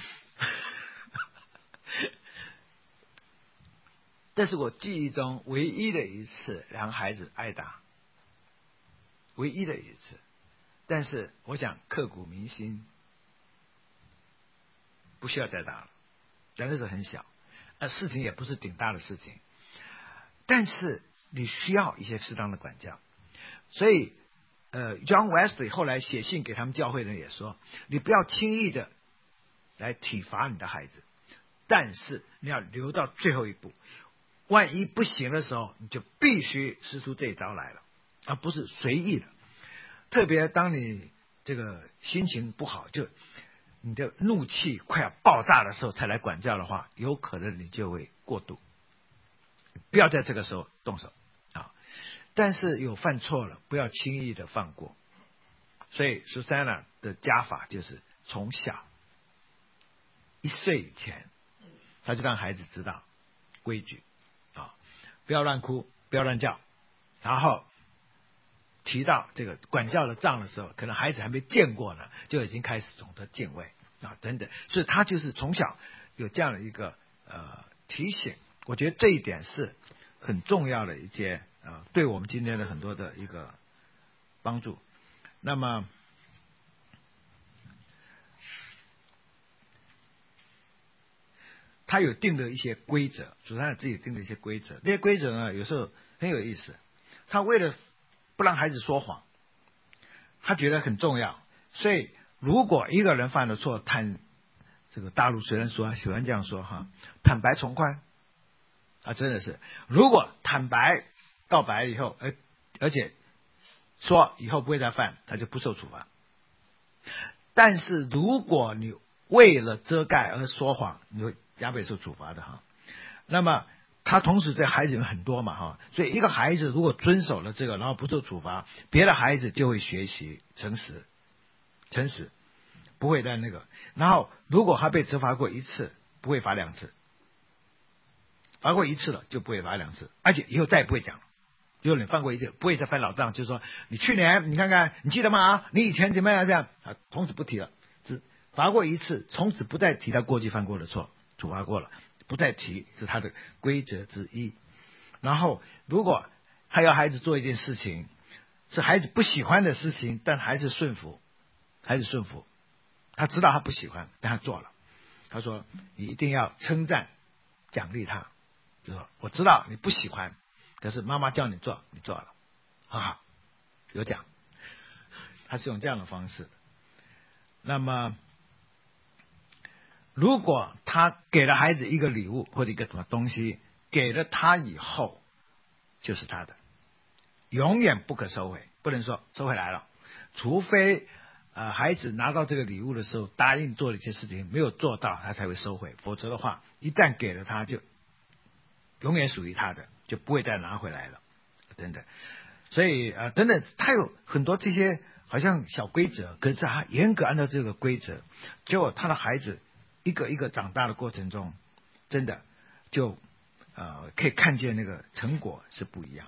这是我记忆中唯一的一次2个孩子挨打，唯一的一次。但是我想刻骨铭心，不需要再打了。但那时候很小，事情也不是顶大的事情，但是你需要一些适当的管教。所以John Wesley 后来写信给他们教会人也说，你不要轻易的来体罚你的孩子，但是你要留到最后一步，万一不行的时候，你就必须使出这一招来了，而不是随意的。特别当你这个心情不好，就你的怒气快要爆炸的时候才来管教的话，有可能你就会过度。不要在这个时候动手但是有犯错了，不要轻易的放过。所以Susanna的家法就是从小1岁以前，他就让孩子知道规矩不要乱哭，不要乱叫，然后提到这个管教的杖的时候，可能孩子还没见过呢，就已经开始懂得敬畏啊等等，所以他就是从小有这样的一个提醒。我觉得这一点是很重要的一件对我们今天的很多的一个帮助。那么他有定的一些规则，主持人自己定的一些规则。这些规则呢，有时候很有意思。他为了不让孩子说谎，他觉得很重要。所以，如果一个人犯了错，这个大陆虽然说喜欢这样说哈，坦白从宽啊，真的是。如果坦白告白以后，而且说以后不会再犯，他就不受处罚。但是如果你为了遮盖而说谎，你会加倍受处罚的哈。那么他同时对孩子有很多嘛哈，所以一个孩子如果遵守了这个，然后不受处罚，别的孩子就会学习诚实，不会再那个。然后如果他被责罚过一次，不会罚2次，罚过一次了就不会罚2次，而且以后再也不会讲了。如果你犯过一次，不会再翻老账，就是说你去年你看看，你记得吗？你以前怎么样这样啊？从此不提了，只罚过一次，从此不再提他过去犯过的错，处罚过了，不再提，是他的规则之一。然后，如果他要孩子做一件事情，是孩子不喜欢的事情，但还是顺服，他知道他不喜欢，但他做了。他说：“你一定要称赞、奖励他，就说我知道你不喜欢。”可是妈妈叫你做，你做了，很好，有奖。他是用这样的方式。那么，如果他给了孩子一个礼物或者一个什么东西，给了他以后就是他的，永远不可收回，不能说收回来了，除非孩子拿到这个礼物的时候答应做了一些事情没有做到，他才会收回，否则的话，一旦给了他就永远属于他的，就不会再拿回来了，等等。所以等等，他有很多这些好像小规则，可是他严格按照这个规则，结果他的孩子一个一个长大的过程中，真的就可以看见那个成果是不一样。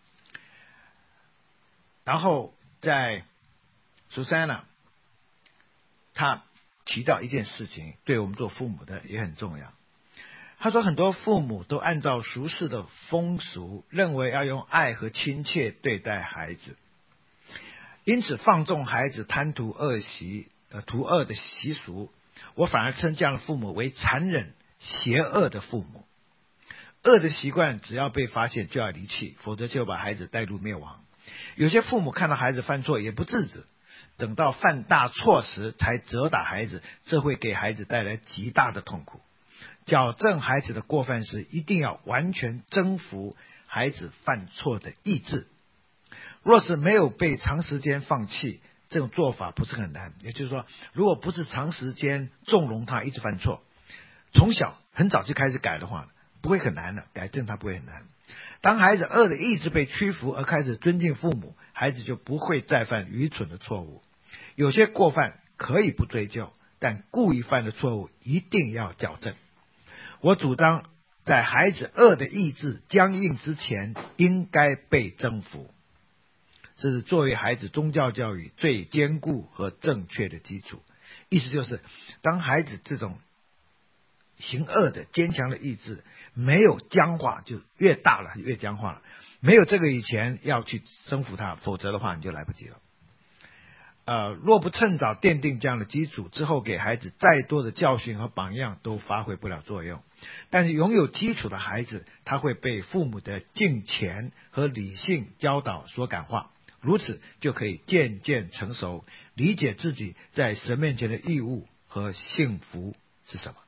然后在Susanna，他提到一件事情，对我们做父母的也很重要。他说很多父母都按照俗世的风俗，认为要用爱和亲切对待孩子，因此放纵孩子贪图图恶的习俗。我反而称这样的父母为残忍邪恶的父母。恶的习惯只要被发现就要离弃，否则就把孩子带入灭亡。有些父母看到孩子犯错也不制止，等到犯大错时才责打孩子，这会给孩子带来极大的痛苦。矫正孩子的过犯时，一定要完全征服孩子犯错的意志。若是没有被长时间放弃，这种做法不是很难。也就是说，如果不是长时间纵容他一直犯错，从小很早就开始改的话，不会很难的，改正他不会很难。当孩子恶的意志被屈服而开始尊敬父母，孩子就不会再犯愚蠢的错误。有些过犯可以不追究，但故意犯的错误一定要矫正。我主张在孩子恶的意志僵硬之前，应该被征服。这是作为孩子宗教教育最坚固和正确的基础。意思就是，当孩子这种行恶的坚强的意志没有僵化，就越大了越僵化了，没有这个以前要去征服它，否则的话你就来不及了。若不趁早奠定这样的基础，之后给孩子再多的教训和榜样都发挥不了作用。但是拥有基础的孩子，他会被父母的敬虔和理性教导所感化，如此就可以渐渐成熟，理解自己在神面前的义务和幸福是什么。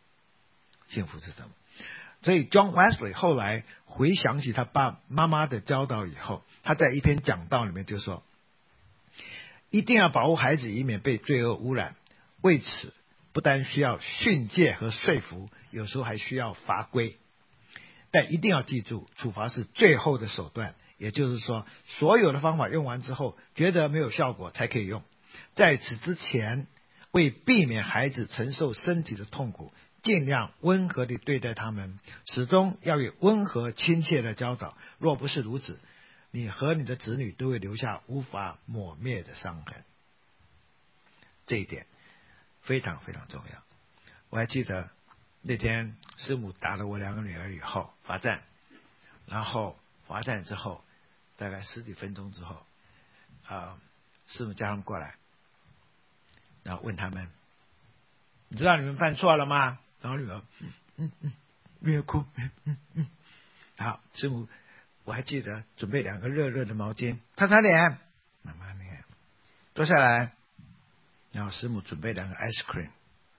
所以 John Wesley 后来回想起他爸妈妈的教导以后，他在一篇讲道里面就说，一定要保护孩子以免被罪恶污染，为此不单需要训诫和说服，有时候还需要罚规。但一定要记住，处罚是最后的手段，也就是说，所有的方法用完之后，觉得没有效果才可以用。在此之前，为避免孩子承受身体的痛苦，尽量温和地对待他们，始终要以温和亲切的教导。若不是如此， 你和你的子女都会留下无法抹灭的伤痕。这一点非常非常重要。我还记得那天师母打了我2个女儿以后罚站，然后罚站之后大概10几分钟之后，师母叫他们过来，然后问他们，你知道你们犯错了吗？然后女儿没有哭，好，师母我还记得准备2个热热的毛巾，擦脸，妈妈你看，坐下来，然后师母准备2个 ice cream，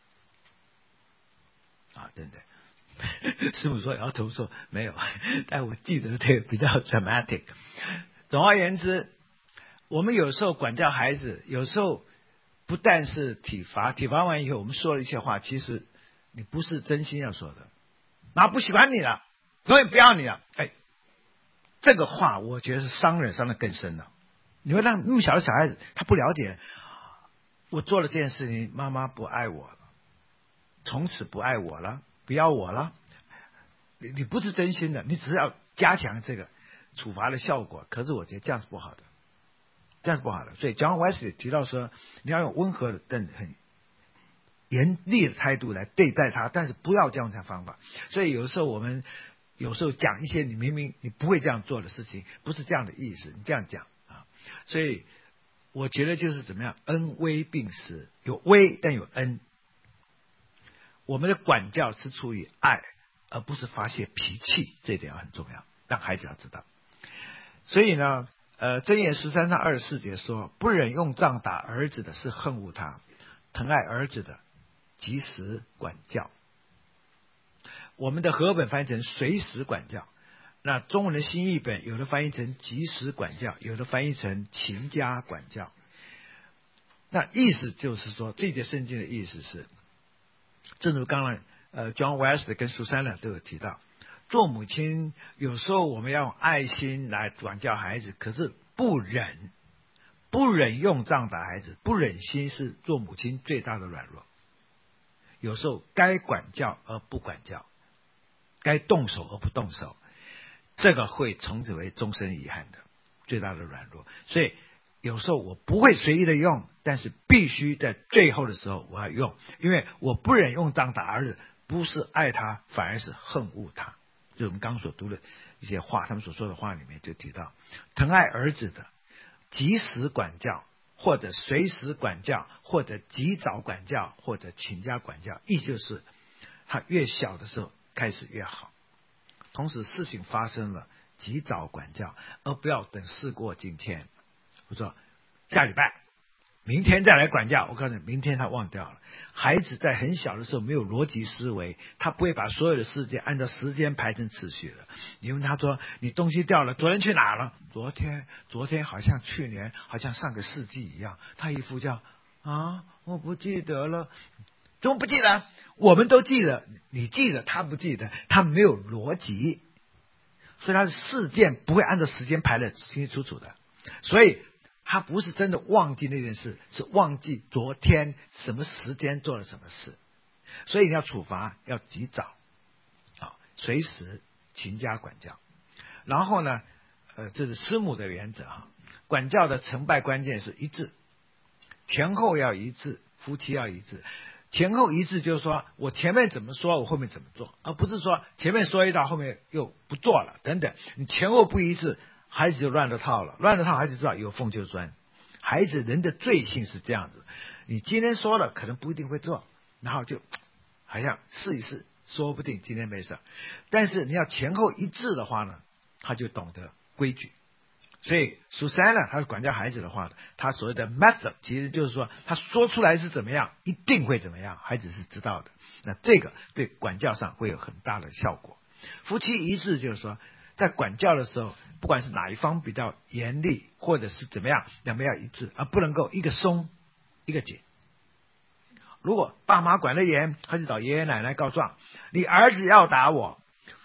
等等，师母说摇头说没有，但我记得这个比较 dramatic。 总而言之，我们有时候管教孩子，有时候不但是体罚完以后我们说了一些话，其实你不是真心要说的，妈不喜欢你了，永远不要你了，这个话我觉得是伤人，伤得更深了。你会让那么小的小孩子他不了解，我做了这件事情，妈妈不爱我了，从此不爱我了，不要我了，你不是真心的，你只是要加强这个处罚的效果，可是我觉得这样是不好的，这样是不好的。所以 John Wesley 提到说，你要用温和的但很严厉的态度来对待他，但是不要这样的方法。所以有时候我们有时候讲一些你明明你不会这样做的事情，不是这样的意思，你这样讲啊。所以我觉得就是怎么样，恩威并施，有威但有恩。我们的管教是出于爱，而不是发泄脾气，这一点很重要，让孩子要知道。所以呢，箴言13章24节说，不忍用杖打儿子的是恨恶他，疼爱儿子的及时管教。我们的和合本翻译成随时管教，那中文的新译本有的翻译成及时管教，有的翻译成勤加管教。那意思就是说，这节圣经的意思是，正如刚刚John Wesley 跟苏珊娜都有提到，做母亲有时候我们要用爱心来管教孩子，可是不忍用杖打孩子，不忍心是做母亲最大的软弱。有时候该管教而不管教，该动手而不动手，这个会从此为终身遗憾的最大的软弱。所以有时候我不会随意的用，但是必须在最后的时候我要用，因为我不忍用杖打儿子，不是爱他，反而是恨恶他。就我们刚刚所读的一些话，他们所说的话里面就提到，疼爱儿子的及时管教，或者随时管教，或者及早管教，或者勤加管教，意思就是他越小的时候开始越好。同时事情发生了，及早管教，而不要等事过境迁。我说下礼拜明天再来管教，我告诉你，明天他忘掉了。孩子在很小的时候没有逻辑思维，他不会把所有的事件按照时间排成次序的。你问他说，你东西掉了，昨天去哪了？昨天好像去年，好像上个世纪一样。他一副叫我不记得了。怎么不记得？我们都记得，你记得，他不记得，他没有逻辑，所以他的事件不会按照时间排得清清楚楚的。所以他不是真的忘记那件事，是忘记昨天什么时间做了什么事。所以你要处罚要及早，随时勤加管教。然后呢，这是师母的原则管教的成败关键是一致，前后要一致，夫妻要一致。前后一致就是说我前面怎么说我后面怎么做，而不是说前面说一道后面又不做了等等。你前后不一致，孩子就乱了套了，乱了套孩子知道有缝就钻。孩子人的罪性是这样子，你今天说了可能不一定会做，然后就好像试一试，说不定今天没事。但是你要前后一致的话呢，他就懂得规矩。所以苏珊呢，他管教孩子的话，他所谓的 method 其实就是说他说出来是怎么样一定会怎么样，孩子是知道的。那这个对管教上会有很大的效果。夫妻一致就是说在管教的时候，不管是哪一方比较严厉或者是怎么样，两边要一致，而不能够一个松一个紧。如果爸妈管得严，他就找爷爷奶奶告状，你儿子要打我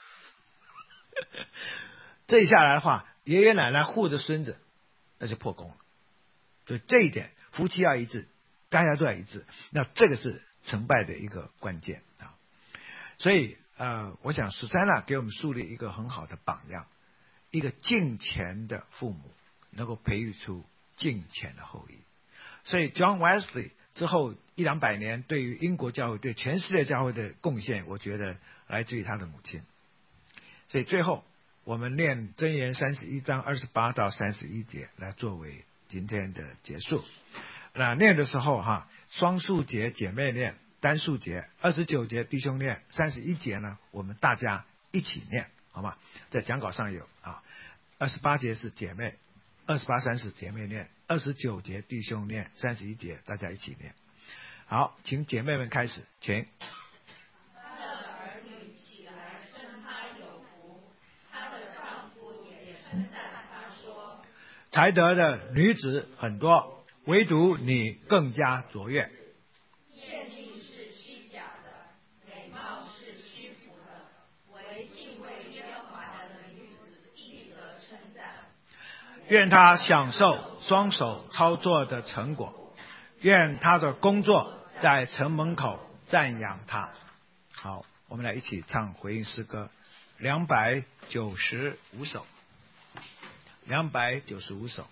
这一下来的话，爷爷奶奶护着孙子，那就破功了。所以这一点夫妻要一致，大家都要一致，那这个是成败的一个关键所以我想苏珊娜给我们树立一个很好的榜样， 一个敬虔的父母能够培育出敬虔的后裔。所以 John Wesley 之后100-200年对于英国教会对全世界教会的贡献，我觉得来自于他的母亲。所以最后我们念箴言31章28到31节来作为今天的结束。那念的时候双数节姐妹念，单数节29节弟兄念，31节呢我们大家一起念，好吗？在讲稿上有28节是姐妹，28、30姐妹念，29节弟兄念，31节大家一起念。好，请姐妹们开始，请。 她的儿女起来称她有福，她的丈夫也称赞她说： 才德的女子很多，唯独你更加卓越。 艳丽是虚假的，美貌是虚浮的，唯敬畏耶和华的女子必得称赞。 愿她享受双手操作的成果，愿她的工作在城门口赞扬她。好，我们来一起唱回应诗歌295首。295首，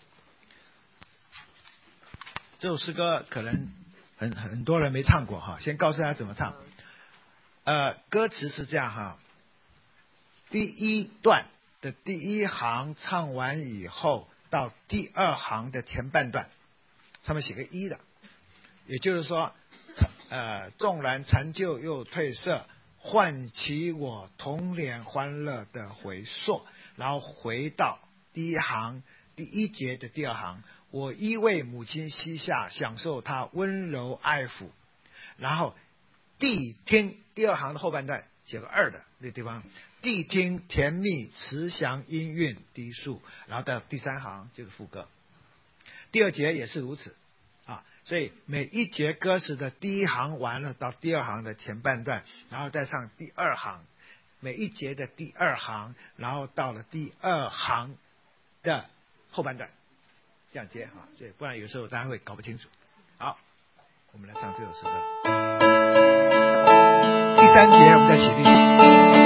这首诗歌可能很多人没唱过先告诉大家怎么唱。歌词是这样第一段的第一行唱完以后，到第二行的前半段上面写个一的，也就是说纵然残旧又褪色，唤起我童年欢乐的回溯，然后回到第一行第一节的第二行，我依偎母亲膝下，享受她温柔爱抚。然后谛听第二行的后半段写个二的那地方，谛听甜蜜慈祥音韵低速，然后到第三行就是副歌。第二节也是如此所以每一节歌词的第一行完了，到第二行的前半段，然后再唱第二行，每一节的第二行，然后到了第二行的后半段，这样接所以不然有时候大家会搞不清楚。好，我们来唱这首诗歌。第3节我们再起立。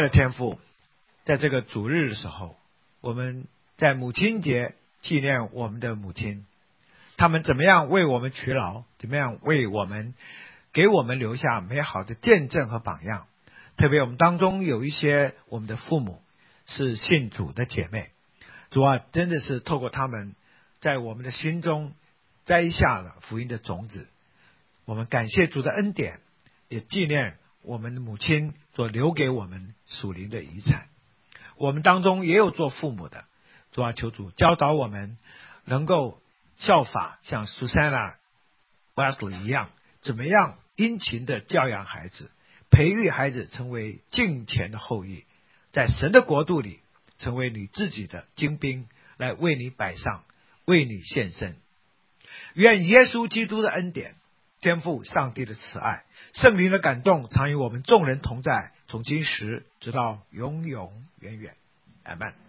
的天父，在这个主日的时候，我们在母亲节纪念我们的母亲，他们怎么样为我们劬劳，怎么样为我们给我们留下美好的见证和榜样。特别我们当中有一些我们的父母是信主的姐妹，主啊，真的是透过他们在我们的心中栽下了福音的种子。我们感谢主的恩典，也纪念我们的母亲所留给我们属灵的遗产。我们当中也有做父母的，主啊，求主教导我们能够效法像苏珊娜、瓦斯一样，怎么样殷勤的教养孩子，培育孩子成为敬虔的后裔，在神的国度里成为你自己的精兵，来为你摆上，为你献身。愿耶稣基督的恩典、天父上帝的慈爱、圣灵的感动常与我们众人同在，从今时直到永永远远。阿们。